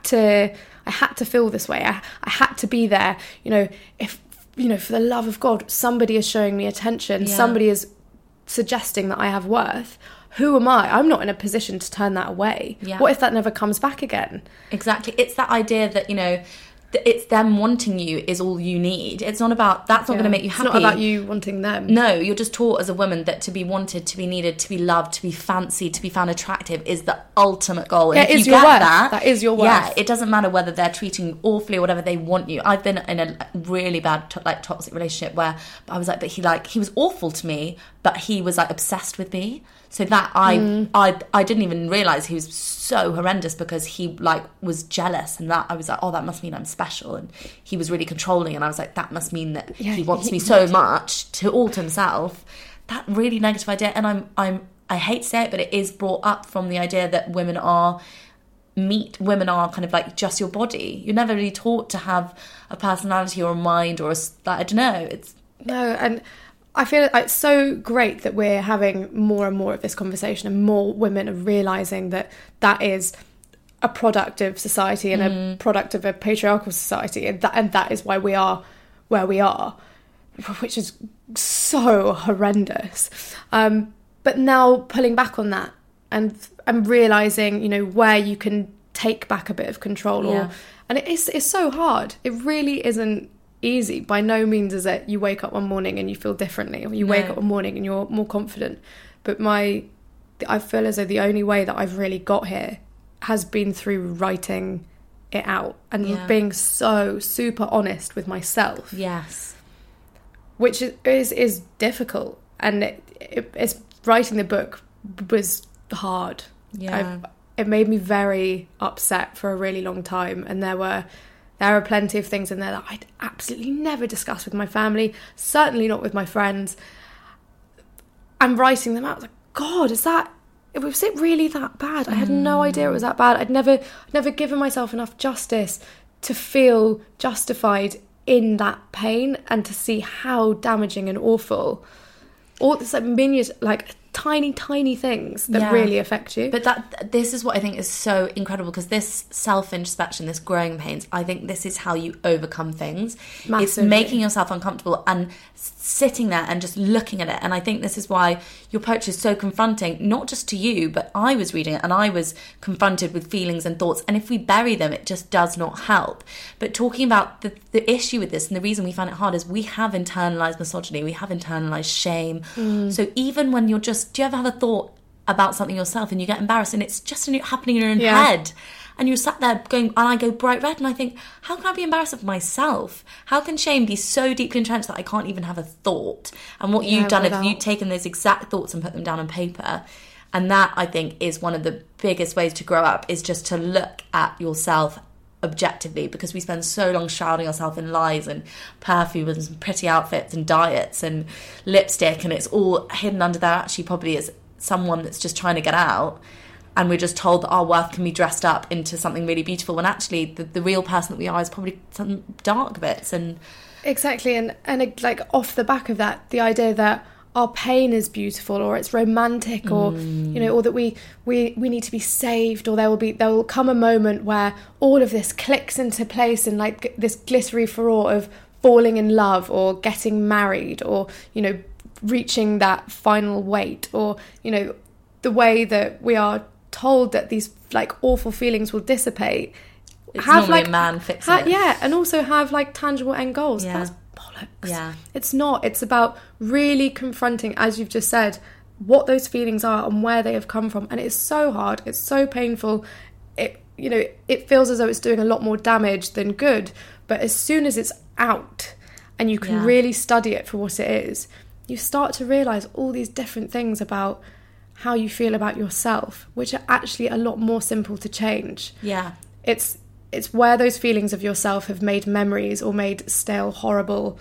to feel this way. I had to be there. You know, if, you know, for the love of God, somebody is showing me attention. Somebody is suggesting that I have worth. Who am I? I'm not in a position to turn that away. Yeah. What if that never comes back again? Exactly. It's that idea that, you know, it's them wanting you is all you need. It's not about, that's not going to make you happy. It's not about you wanting them. No, you're just taught as a woman that to be wanted, to be needed, to be loved, to be fancied, to be found attractive is the ultimate goal. And if you get that is your worth. Yeah, it doesn't matter whether they're treating you awfully or whatever, they want you. I've been in a really bad toxic relationship where I was like, but he was awful to me, but he was like obsessed with me. So that I didn't even realise he was so horrendous because he like was jealous, and that I was like, oh, that must mean I'm special. And he was really controlling, and I was like, that must mean that he wants me so much to himself. That really negative idea, and I hate to say it, but it is brought up from the idea that women are kind of like just your body. You're never really taught to have a personality or a mind or I don't know. No, and I feel it's so great that we're having more and more of this conversation, and more women are realising that that is a product of society and a product of a patriarchal society, and that is why we are where we are, which is so horrendous. But now pulling back on that and realising, you know, where you can take back a bit of control, and it's so hard. It really isn't easy. By no means is it you wake up one morning and you feel differently, or you wake up one morning and you're more confident. But I feel as though the only way that I've really got here has been through writing it out and being so super honest with myself. Yes. Which is difficult, and it's writing the book was hard. Yeah. It made me very upset for a really long time, and there are plenty of things in there that I'd absolutely never discuss with my family, certainly not with my friends. I'm writing them out. I was like, God, was it really that bad? I had no idea it was that bad. I'd never given myself enough justice to feel justified in that pain and to see how damaging and awful all this tiny things that really affect you. But this is what I think is so incredible, because this self-introspection, this growing pains, I think this is how you overcome things. Massively. It's making yourself uncomfortable and sitting there and just looking at it. And I think this is why your poetry is so confronting, not just to you, but I was reading it and I was confronted with feelings and thoughts, and if we bury them, it just does not help. But talking about the issue with this, and the reason we find it hard, is we have internalized misogyny, we have internalized shame. So even when you're just, do you ever have a thought about something yourself and you get embarrassed and it's just happening in your own head, and you're sat there going, and I go bright red, and I think, how can I be embarrassed of myself? How can shame be so deeply entrenched that I can't even have a thought? And what you've done is you've taken those exact thoughts and put them down on paper. And that, I think, is one of the biggest ways to grow up, is just to look at yourself objectively, because we spend so long shrouding ourselves in lies and perfumes and pretty outfits and diets and lipstick, and it's all hidden under there actually probably is someone that's just trying to get out, and we're just told that our worth can be dressed up into something really beautiful, when actually the real person that we are is probably some dark bits. And exactly, and like off the back of that, the idea that our pain is beautiful, or it's romantic, or you know, or that we need to be saved, or there will come a moment where all of this clicks into place, and like this glittery furore of falling in love, or getting married, or, you know, reaching that final weight, or, you know, the way that we are told that these like awful feelings will dissipate. It's normally a man fixing it. Yeah, and also have like tangible end goals. Yeah. That's bollocks. Yeah. It's not. It's about really confronting, as you've just said, what those feelings are and where they have come from. And it's so hard. It's so painful. It feels as though it's doing a lot more damage than good. But as soon as it's out and you can really study it for what it is, you start to realise all these different things about how you feel about yourself, which are actually a lot more simple to change. Yeah. It's where those feelings of yourself have made memories or made stale, horrible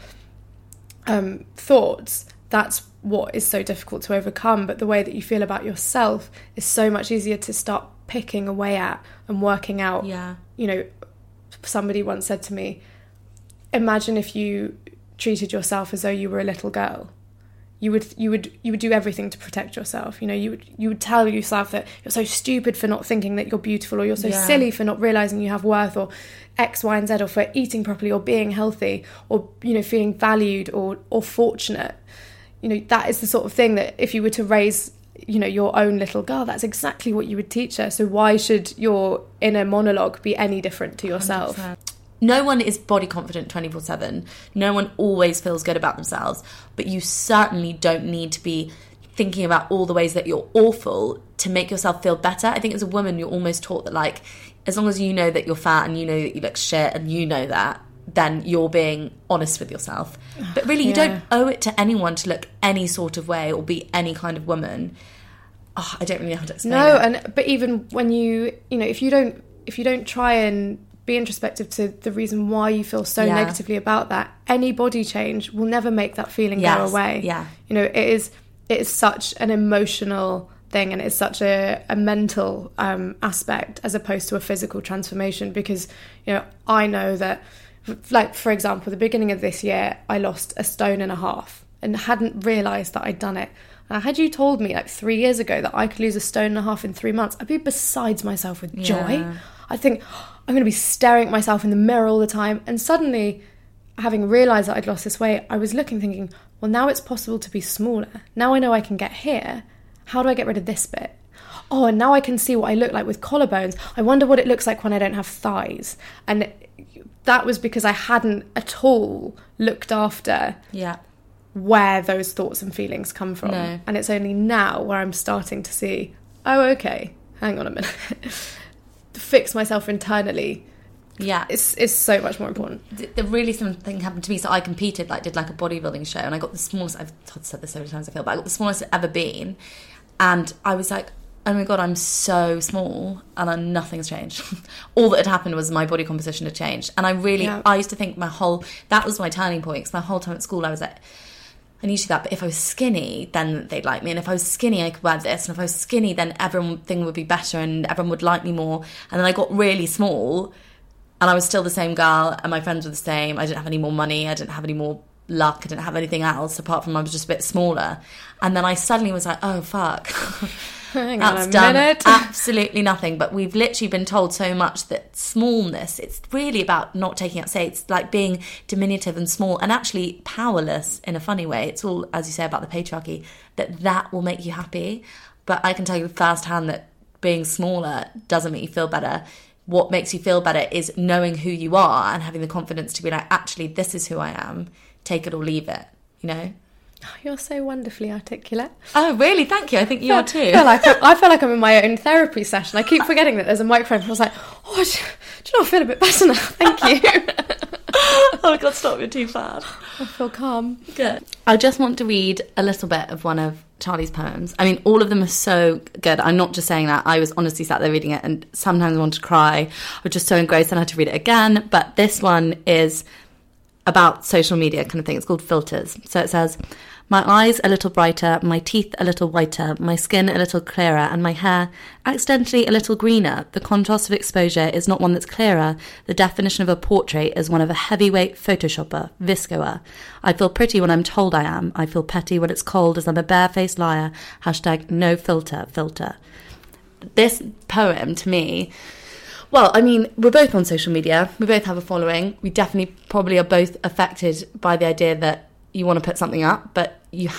thoughts. That's what is so difficult to overcome. But the way that you feel about yourself is so much easier to start picking away at and working out. Yeah. You know, somebody once said to me, imagine if you treated yourself as though you were a little girl. You would do everything to protect yourself. You know, you would tell yourself that you're so stupid for not thinking that you're beautiful, or you're so silly for not realising you have worth, or X, Y, and Z, or for eating properly, or being healthy, or, you know, feeling valued or fortunate. You know, that is the sort of thing that if you were to raise, you know, your own little girl, that's exactly what you would teach her. So why should your inner monologue be any different to yourself? 100%. No one is body confident 24/7. No one always feels good about themselves. But you certainly don't need to be thinking about all the ways that you're awful to make yourself feel better. I think as a woman, you're almost taught that, like, as long as you know that you're fat and you know that you look shit and you know that, then you're being honest with yourself. But really, you don't owe it to anyone to look any sort of way or be any kind of woman. Oh, I don't really know how to explain it. But even when you know, if you don't try and be introspective to the reason why you feel so negatively about that, any body change will never make that feeling go away. Yeah. You know, it is such an emotional thing, and it's such a mental aspect as opposed to a physical transformation. Because, you know, I know that, like, for example, the beginning of this year, I lost 1.5 stone and hadn't realised that I'd done it. Had you told me like 3 years ago that I could lose 1.5 stone in 3 months, I'd be besides myself with joy. I think I'm going to be staring at myself in the mirror all the time. And suddenly, having realised that I'd lost this weight, I was looking, thinking, well, now it's possible to be smaller. Now I know I can get here. How do I get rid of this bit? Oh, and now I can see what I look like with collarbones. I wonder what it looks like when I don't have thighs. And that was because I hadn't at all looked after where those thoughts and feelings come from. No. And it's only now where I'm starting to see, oh, okay, hang on a minute. Fix myself internally. Yeah, it's so much more important. The really something happened to me. So I competed, did a bodybuilding show, and I got the smallest. I've said this so many times, I feel, but I got the smallest I've ever been, and I was like, oh my god, I'm so small, and nothing's changed. All that had happened was my body composition had changed, and I used to think that was my turning point. Because my whole time at school, I was like, I need to do that, but if I was skinny, then they'd like me, and if I was skinny, I could wear this, and if I was skinny, then everything would be better, and everyone would like me more. And then I got really small, and I was still the same girl, and my friends were the same. I didn't have any more money, I didn't have any more luck, I didn't have anything else apart from I was just a bit smaller. And then I suddenly was like, oh fuck. That's done absolutely nothing. But we've literally been told so much that smallness, it's really about not taking up space. It's like being diminutive and small and actually powerless in a funny way. It's all, as you say, about the patriarchy, that will make you happy. But I can tell you firsthand that being smaller doesn't make you feel better. What makes you feel better is knowing who you are and having the confidence to be like, actually, this is who I am. Take it or leave it, you know? You're so wonderfully articulate. Oh, really? Thank you. I think you are too. I feel like I'm in my own therapy session. I keep forgetting that there's a microphone. I was like, oh, do you know, I feel a bit better now. Thank you. Oh my god, stop, you're too bad. I feel calm. Good. I just want to read a little bit of one of Charlie's poems. I mean, all of them are so good. I'm not just saying that. I was honestly sat there reading it, and sometimes I wanted to cry. I was just so engrossed and I had to read it again. But this one is about social media kind of thing. It's called Filters. So it says, my eyes a little brighter, my teeth a little whiter, my skin a little clearer, and my hair accidentally a little greener. The contrast of exposure is not one that's clearer. The definition of a portrait is one of a heavyweight photoshopper, viscoer. I feel pretty when I'm told I am. I feel petty when it's cold as I'm a barefaced liar. Hashtag no filter. This poem, to me, well, I mean, we're both on social media. We both have a following. We definitely probably are both affected by the idea that you want to put something up, but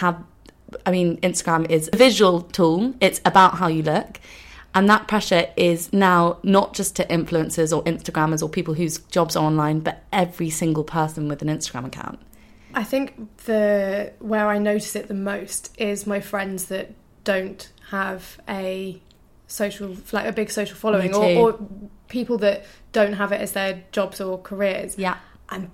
Instagram is a visual tool. It's about how you look. And that pressure is now not just to influencers or Instagrammers or people whose jobs are online, but every single person with an Instagram account. I think where I notice it the most is my friends that don't have a big social following, or people that don't have it as their jobs or careers. Yeah. And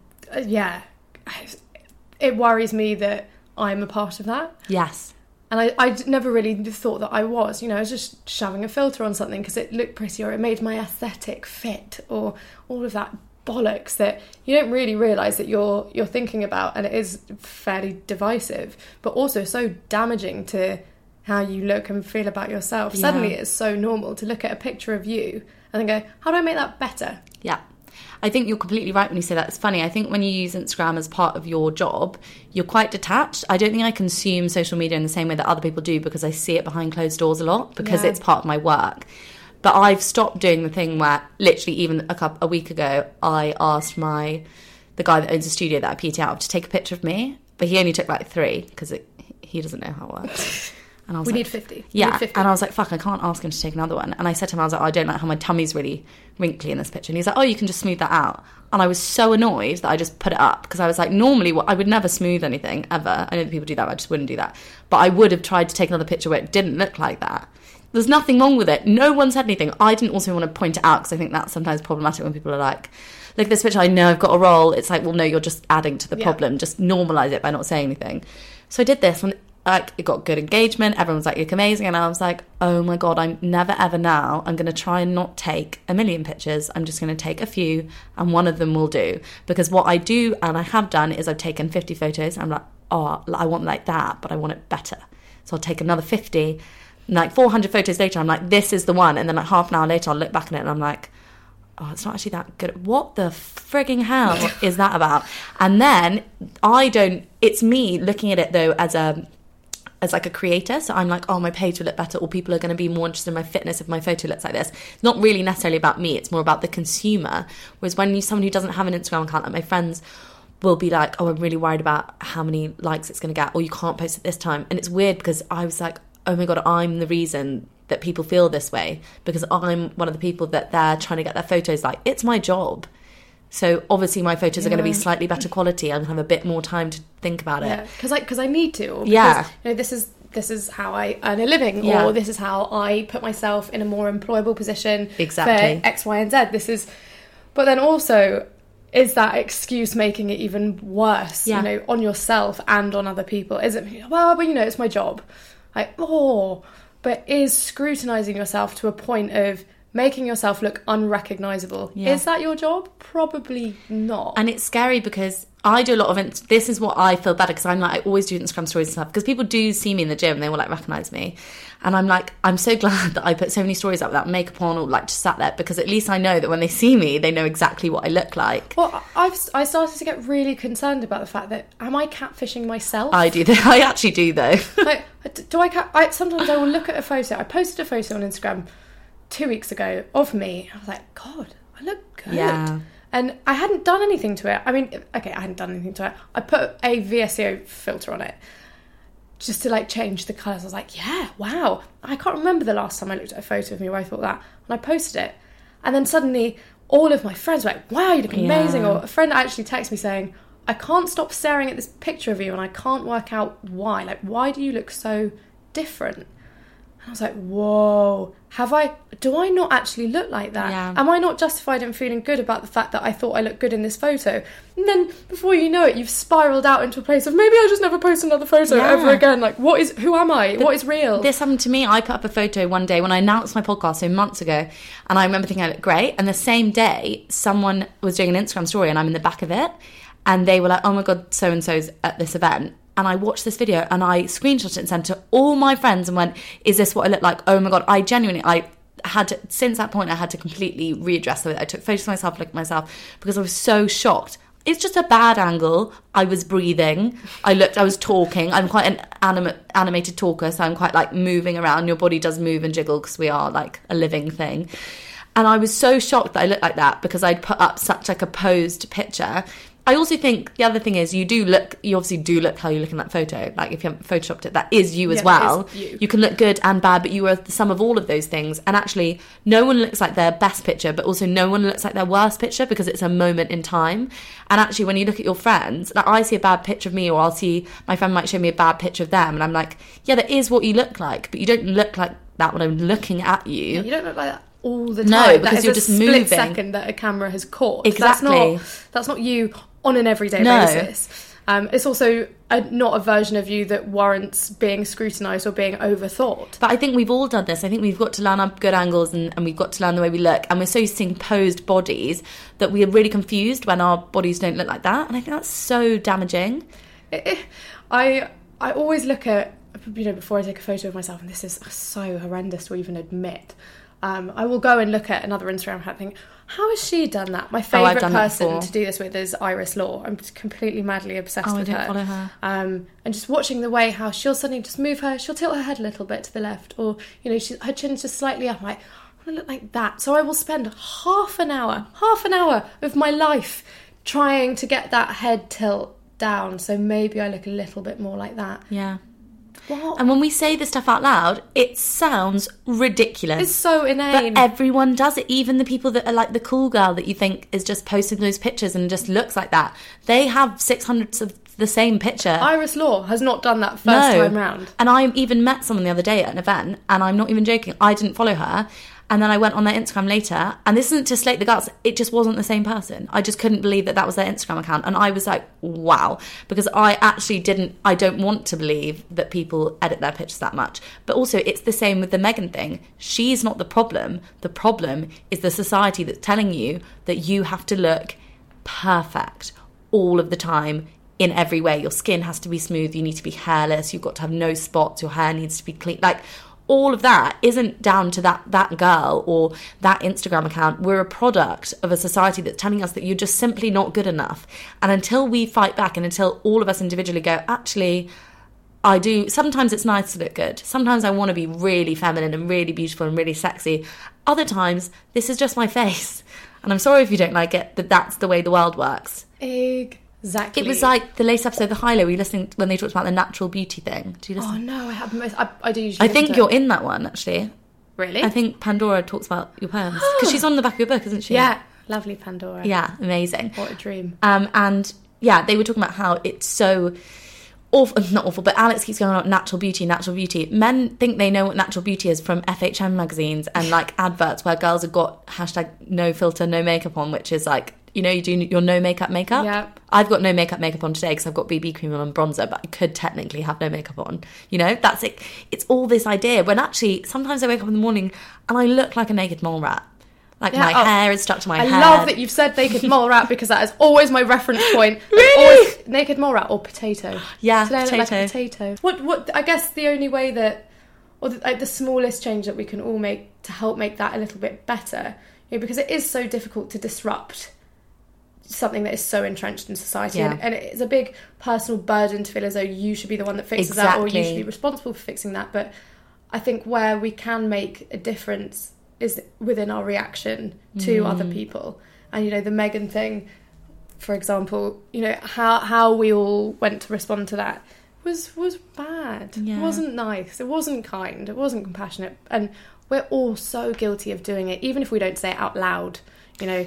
it worries me that I'm a part of that. Yes. And I never really thought that I was. You know, I was just shoving a filter on something because it looked pretty or it made my aesthetic fit or all of that bollocks that you don't really realise that you're thinking about, and it is fairly divisive, but also so damaging to how you look and feel about yourself. Yeah. Suddenly it's so normal to look at a picture of you and then go, how do I make that better? Yeah. I think you're completely right when you say that. It's funny. I think when you use Instagram as part of your job, you're quite detached. I don't think I consume social media in the same way that other people do because I see it behind closed doors a lot because it's part of my work. But I've stopped doing the thing where literally even a week ago, I asked the guy that owns the studio that I PT out of to take a picture of me. But he only took 3 because he doesn't know how it works. And I was need 50. Yeah, 50. And I was like, fuck, I can't ask him to take another one. And I said to him, I was like, I don't like how my tummy's really wrinkly in this picture. And he's like, oh, you can just smooth that out. And I was so annoyed that I just put it up because I was like, normally I would never smooth anything, ever. I know that people do that, but I just wouldn't do that. But I would have tried to take another picture where it didn't look like that. There's nothing wrong with it. No one said anything. I didn't also want to point it out because I think that's sometimes problematic when people are like, look at this picture, I know I've got a role. It's like, well, no, you're just adding to the problem. Just normalise it by not saying anything. So I did this and it got good engagement. Everyone was like, you look amazing. And I was like, oh my God, I'm never ever now. I'm going to try and not take a million pictures. I'm just going to take a few and one of them will do. Because what I do, and I have done, is I've taken 50 photos. I'm like, oh, I want like that, but I want it better. So I'll take another 50. And 400 photos later, I'm like, this is the one. And then half an hour later, I'll look back at it and I'm like, oh, it's not actually that good. What the frigging hell is that about? And then it's me looking at it though as like a creator. So I'm like, oh, my page will look better, or people are going to be more interested in my fitness if my photo looks like this. It's not really necessarily about me. It's more about the consumer. Whereas when someone who doesn't have an Instagram account, like my friends will be like, oh, I'm really worried about how many likes it's going to get, or you can't post at this time. And it's weird because I was like, oh my God, I'm the reason that people feel this way, because I'm one of the people that they're trying to get their photos like. It's my job. So obviously my photos are going to be slightly better quality. I'm going to have a bit more time to think about it. Because I need to. Or because, you know, this is how I earn a living, or this is how I put myself in a more employable position for X, Y, and Z. But then also, is that excuse making it even worse? You know, on yourself and on other people? Is it, well, but you know, it's my job. Like, but is scrutinising yourself to a point of making yourself look unrecognisable, is that your job? Probably not. And it's scary because I do a lot of this is what I feel better, because I'm like, I always do Instagram stories and stuff, because people do see me in the gym and they will like recognise me, and I'm like, I'm so glad that I put so many stories up without makeup on or like just sat there, because at least I know that when they see me they know exactly what I look like. Well, I started to get really concerned about the fact that, am I catfishing myself? I do. I actually do though. Like, sometimes I will look at a photo. I posted a photo on Instagram 2 weeks ago of me. I was like, God, I look good. Yeah. And I hadn't done anything to it. I mean, okay, I hadn't done anything to it. I put a VSCO filter on it just to like change the colours. I was like, yeah, wow. I can't remember the last time I looked at a photo of me where I thought that. And I posted it. And then suddenly all of my friends were like, wow, you look amazing. Or a friend actually texted me saying, I can't stop staring at this picture of you and I can't work out why. Like, why do you look so different? And I was like, whoa, do I not actually look like that? Yeah. Am I not justified in feeling good about the fact that I thought I looked good in this photo? And then before you know it, you've spiraled out into a place of, maybe I'll just never post another photo ever again. Like, who am I? What is real? This happened to me. I put up a photo one day when I announced my podcast, so months ago, and I remember thinking I looked great. And the same day, someone was doing an Instagram story and I'm in the back of it, and they were like, oh my God, so-and-so's at this event. And I watched this video and I screenshot it and sent it to all my friends and went, is this what I look like? Oh my God, since that point, I had to completely readdress it. I took photos of myself, looked at myself, because I was so shocked. It's just a bad angle. I was breathing. I was talking. I'm quite an animated talker, so I'm quite like moving around. Your body does move and jiggle because we are like a living thing. And I was so shocked that I looked like that because I'd put up such like a posed picture. I also think the other thing is you obviously do look how you look in that photo. Like if you haven't photoshopped it, that is you as well. You can look good and bad, but you are the sum of all of those things. And actually, no one looks like their best picture, but also no one looks like their worst picture, because it's a moment in time. And actually, when you look at your friends, like I see a bad picture of me, or my friend might show me a bad picture of them, and I'm like, yeah, that is what you look like, but you don't look like that when I'm looking at you. Yeah, you don't look like that all the time. No, because you're just moving. Split second that a camera has caught. Exactly. That's not you on an everyday basis. It's also not a version of you that warrants being scrutinised or being overthought. But I think we've all done this. I think we've got to learn our good angles and we've got to learn the way we look. And we're so used to seeing posed bodies that we are really confused when our bodies don't look like that. And I think that's so damaging. I always look at, before I take a photo of myself, and this is so horrendous to even admit, I will go and look at another Instagram account and think, how has she done that? My favourite person to do this with is Iris Law. I'm just completely madly obsessed with her. I don't follow her. And just watching the way how she'll suddenly just she'll tilt her head a little bit to the left, or her chin's just slightly up. I'm like, I want to look like that. So I will spend half an hour of my life trying to get that head tilt down. So maybe I look a little bit more like that. Yeah. What? And when we say this stuff out loud, it sounds ridiculous. It's so inane. But everyone does it. Even the people that are like the cool girl that you think is just posting those pictures and just looks like that. They have 600 of the same picture. Iris Law has not done that first time round. And I even met someone the other day at an event, and I'm not even joking, I didn't follow her. And then I went on their Instagram later, and this isn't to slate the guts, it just wasn't the same person. I just couldn't believe that was their Instagram account. And I was like, wow. Because I don't want to believe that people edit their pictures that much. But also, it's the same with the Meghan thing. She's not the problem. The problem is the society that's telling you that you have to look perfect all of the time in every way. Your skin has to be smooth, you need to be hairless, you've got to have no spots, your hair needs to be clean. Like, all of that isn't down to that girl or that Instagram account. We're a product of a society that's telling us that you're just simply not good enough. And until we fight back, and until all of us individually go, actually, I do, sometimes it's nice to look good. Sometimes I want to be really feminine and really beautiful and really sexy. Other times, this is just my face. And I'm sorry if you don't like it, but that's the way the world works. Exactly. It was like the latest episode of The Hilo. Were you listening when they talked about the natural beauty thing? Do you listen? Oh no, I haven't. I do usually. I think you're in that one, actually. Really? I think Pandora talks about your poems because she's on the back of your book, isn't she? Yeah, lovely Pandora. Yeah, amazing. What a dream. And yeah, they were talking about how it's so awful, not awful, but Alex keeps going on natural beauty. Men think they know what natural beauty is from FHM magazines and like adverts where girls have got hashtag no filter, no makeup on, which is like, you know, you do your no makeup. Yeah. I've got no makeup on today because I've got BB cream on and bronzer, but I could technically have no makeup on. You know, that's it. It's all this idea when actually sometimes I wake up in the morning and I look like a naked mole rat. Like my hair is stuck to my head. I love that you've said naked mole rat because that is always my reference point. Really? Always naked mole rat or potato. Yeah, today potato. I look like a potato. What? I guess the only way that, or the smallest change that we can all make to help make that a little bit better, you know, because it is so difficult to disrupt something that is so entrenched in society, and it's a big personal burden to feel as though you should be the one that fixes that, or you should be responsible for fixing that. But I think where we can make a difference is within our reaction to other people. And, you know, the Meghan thing, for example, you know, how we all went to respond to that was bad. Yeah. It wasn't nice. It wasn't kind. It wasn't compassionate. And we're all so guilty of doing it, even if we don't say it out loud, you know.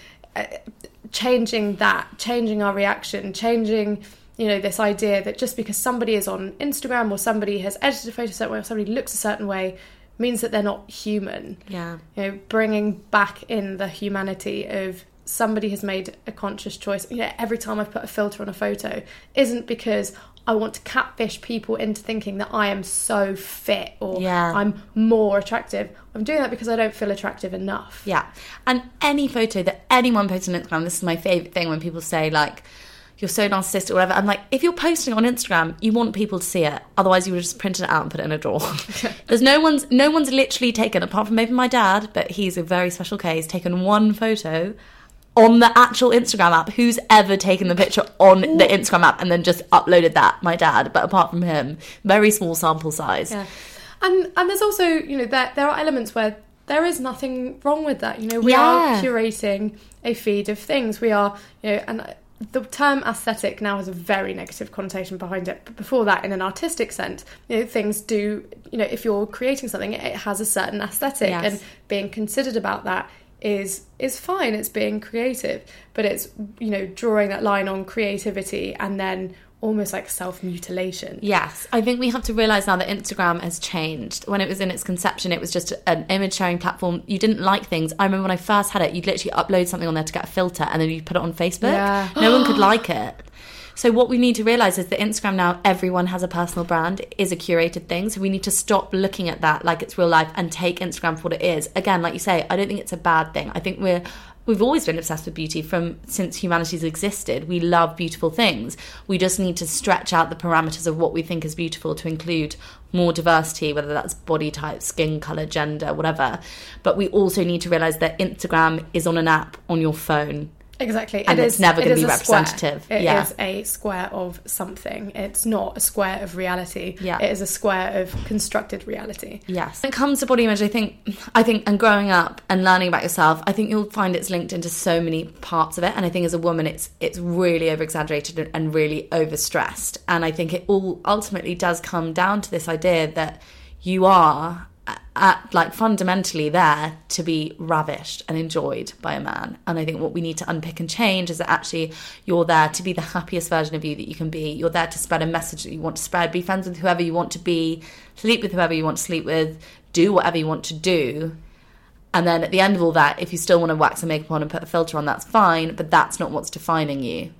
Changing our reaction, changing, you know, this idea that just because somebody is on Instagram or somebody has edited a photo a certain way or somebody looks a certain way means that they're not human. Yeah. You know, bringing back in the humanity of somebody has made a conscious choice. You know, every time I put a filter on a photo isn't because I want to catfish people into thinking that I am so fit or I'm more attractive. I'm doing that because I don't feel attractive enough. Yeah. And any photo that anyone posts on Instagram, this is my favourite thing when people say, like, you're so narcissistic or whatever. I'm like, if you're posting on Instagram, you want people to see it. Otherwise, you would just print it out and put it in a drawer. There's no one's literally taken, apart from maybe my dad, but he's a very special case, taken one photo on the actual Instagram app. Who's ever taken the picture on the Instagram app and then just uploaded that? My dad. But apart from him, very small sample size. Yeah. And there's also, you know, there are elements where there is nothing wrong with that. You know, we are curating a feed of things. We are, you know, and the term aesthetic now has a very negative connotation behind it. But before that, in an artistic sense, you know, things do, you know, if you're creating something, it has a certain aesthetic, and being considered about that is fine. It's being creative, but it's, you know, drawing that line on creativity and then almost like self-mutilation. Yes, I think we have to realise now that Instagram has changed. When it was in its conception, it was just an image sharing platform. You didn't like things. I remember when I first had it, you'd literally upload something on there to get a filter and then you'd put it on Facebook. Yeah. No one could like it. So what we need to realise is that Instagram now, everyone has a personal brand. It is a curated thing. So we need to stop looking at that like it's real life and take Instagram for what it is. Again, like you say, I don't think it's a bad thing. I think we've always been obsessed with beauty since humanity's existed. We love beautiful things. We just need to stretch out the parameters of what we think is beautiful to include more diversity, whether that's body type, skin colour, gender, whatever. But we also need to realise that Instagram is on an app on your phone. Exactly. And it's never going to be representative. It is a square of something. It's not a square of reality. Yeah. It is a square of constructed reality. Yes. When it comes to body image, I think, and growing up and learning about yourself, I think you'll find it's linked into so many parts of it. And I think as a woman, it's really over-exaggerated and really overstressed. And I think it all ultimately does come down to this idea that you are fundamentally there to be ravished and enjoyed by a man. And I think what we need to unpick and change is that actually you're there to be the happiest version of you that you can be. You're there to spread a message that you want to spread, be friends with whoever you want to be, sleep with whoever you want to sleep with, do whatever you want to do. And then at the end of all that, if you still want to wax and makeup on and put a filter on, that's fine, but that's not what's defining you.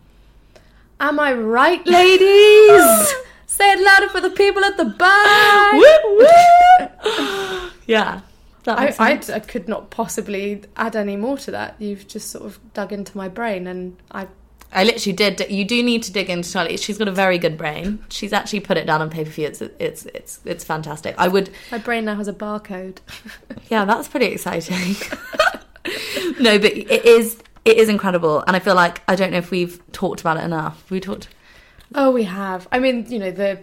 Am I right, ladies? Say it louder for the people at the back. Woo, woo. Yeah. I could not possibly add any more to that. You've just sort of dug into my brain, and I literally did. You do need to dig into Charlie. She's got a very good brain. She's actually put it down on paper for you. It's fantastic. I would. My brain now has a barcode. Yeah, that's pretty exciting. No, but it is incredible, and I feel like I don't know if we've talked about it enough. We talked. Oh, we have. I mean, you know, the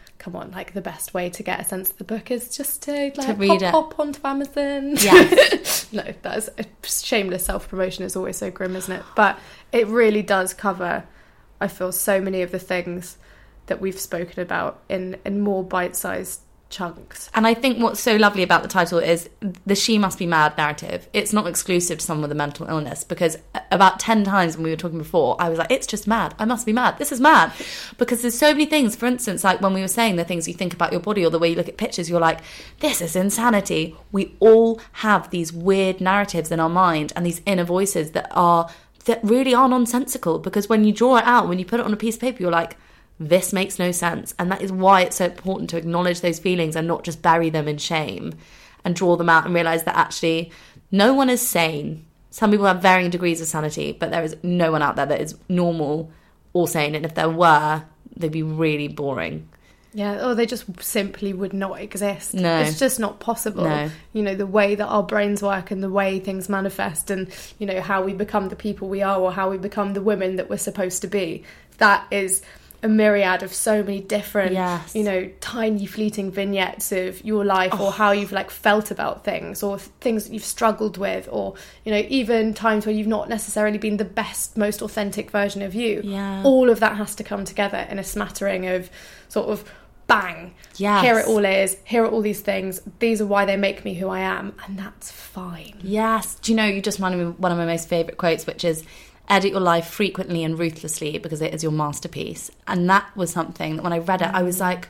best way to get a sense of the book is just to read it. Pop onto Amazon. Yes. No, that is a shameless self-promotion. Is always so grim, isn't it? But it really does cover, I feel, so many of the things that we've spoken about in more bite-sized chunks. And I think what's so lovely about the title is the she must be mad narrative. It's not exclusive to someone with a mental illness, because about 10 times when we were talking before, I was like, it's just mad. I must be mad. This is mad. Because there's so many things, for instance, like when we were saying the things you think about your body or the way you look at pictures, you're like, this is insanity. We all have these weird narratives in our mind and these inner voices that really are nonsensical, because when you draw it out, when you put it on a piece of paper, you're like, this makes no sense. And that is why it's so important to acknowledge those feelings and not just bury them in shame, and draw them out and realise that actually no one is sane. Some people have varying degrees of sanity, but there is no one out there that is normal or sane. And if there were, they'd be really boring. Yeah, or they just simply would not exist. No. It's just not possible. No. You know, the way that our brains work and the way things manifest, and, you know, how we become the people we are, or how we become the women that we're supposed to be. That is a myriad of so many different, you know, tiny fleeting vignettes of your life, or how you've like felt about things, or things that you've struggled with, or, you know, even times where you've not necessarily been the best, most authentic version of you. Yeah. All of that has to come together in a smattering of sort of bang. Yes. Here it all is. Here are all these things. These are why they make me who I am, and that's fine. Yes. Do you know, you just reminded me of one of my most favourite quotes, which is, edit your life frequently and ruthlessly because it is your masterpiece. And that was something that when I read it, I was like,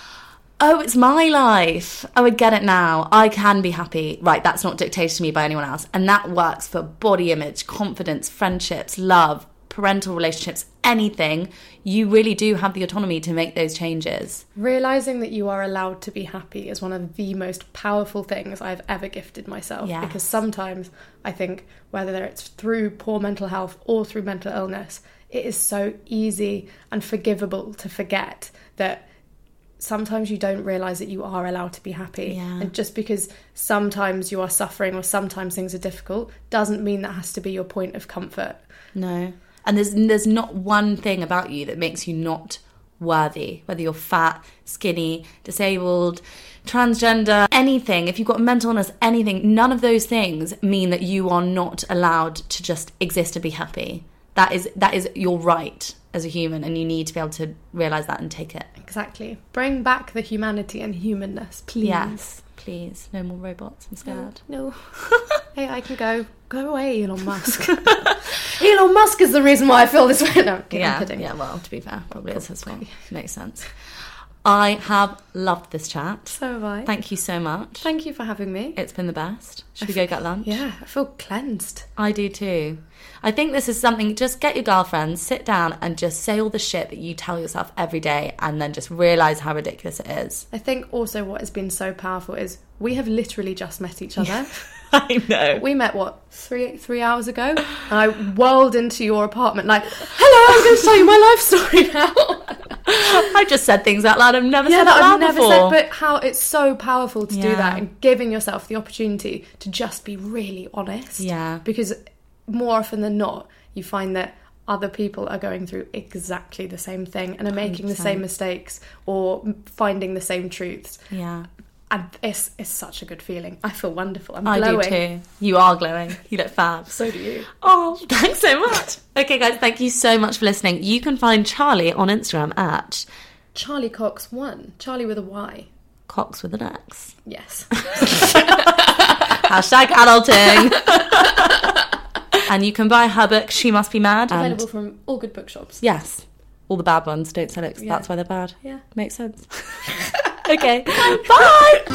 oh, it's my life. Oh, I get it now. I can be happy. Right, that's not dictated to me by anyone else. And that works for body image, confidence, friendships, love, parental relationships, anything. You really do have the autonomy to make those changes. Realising that you are allowed to be happy is one of the most powerful things I've ever gifted myself. Yes. Because sometimes I think, whether it's through poor mental health or through mental illness, it is so easy and forgivable to forget that sometimes you don't realise that you are allowed to be happy. Yeah. And just because sometimes you are suffering or sometimes things are difficult doesn't mean that has to be your point of comfort. No. And there's not one thing about you that makes you not worthy, whether you're fat, skinny, disabled, transgender, anything. If you've got a mental illness, anything, none of those things mean that you are not allowed to just exist and be happy. That is your right as a human, and you need to be able to realise that and take it. Exactly. Bring back the humanity and humanness, please. Yes, please. No more robots. I'm scared. No. Hey, I can go away, Elon Musk. Elon Musk is the reason why I feel this way. No, I'm kidding. Yeah, well, to be fair, probably is as well. Makes sense. I have loved this chat. So have I. Thank you so much. Thank you for having me. It's been the best. Should we go get lunch? Yeah, I feel cleansed. I do too. I think this is something, just get your girlfriends, sit down and just say all the shit that you tell yourself every day, and then just realise how ridiculous it is. I think also what has been so powerful is we have literally just met each other. I know. We met, what, three hours ago? And I whirled into your apartment like, hello, I'm going to tell you my life story now. I just said things out loud I've never said out loud before. But how it's so powerful to do that, and giving yourself the opportunity to just be really honest. Yeah. Because more often than not, you find that other people are going through exactly the same thing and are making 100%. The same mistakes or finding the same truths. Yeah. And it's such a good feeling. I feel wonderful. I'm glowing. I do too. You are glowing. You look fab. So do you. Oh, thanks so much. Okay, guys, thank you so much for listening. You can find Charlie on Instagram at Charlie Cox 1. Charlie with a Y. Cox with an X. Yes. Hashtag adulting. And you can buy her book, She Must Be Mad. Available from all good bookshops. Yes. All the bad ones. Don't sell it because that's why they're bad. Yeah. Makes sense. Okay. Bye.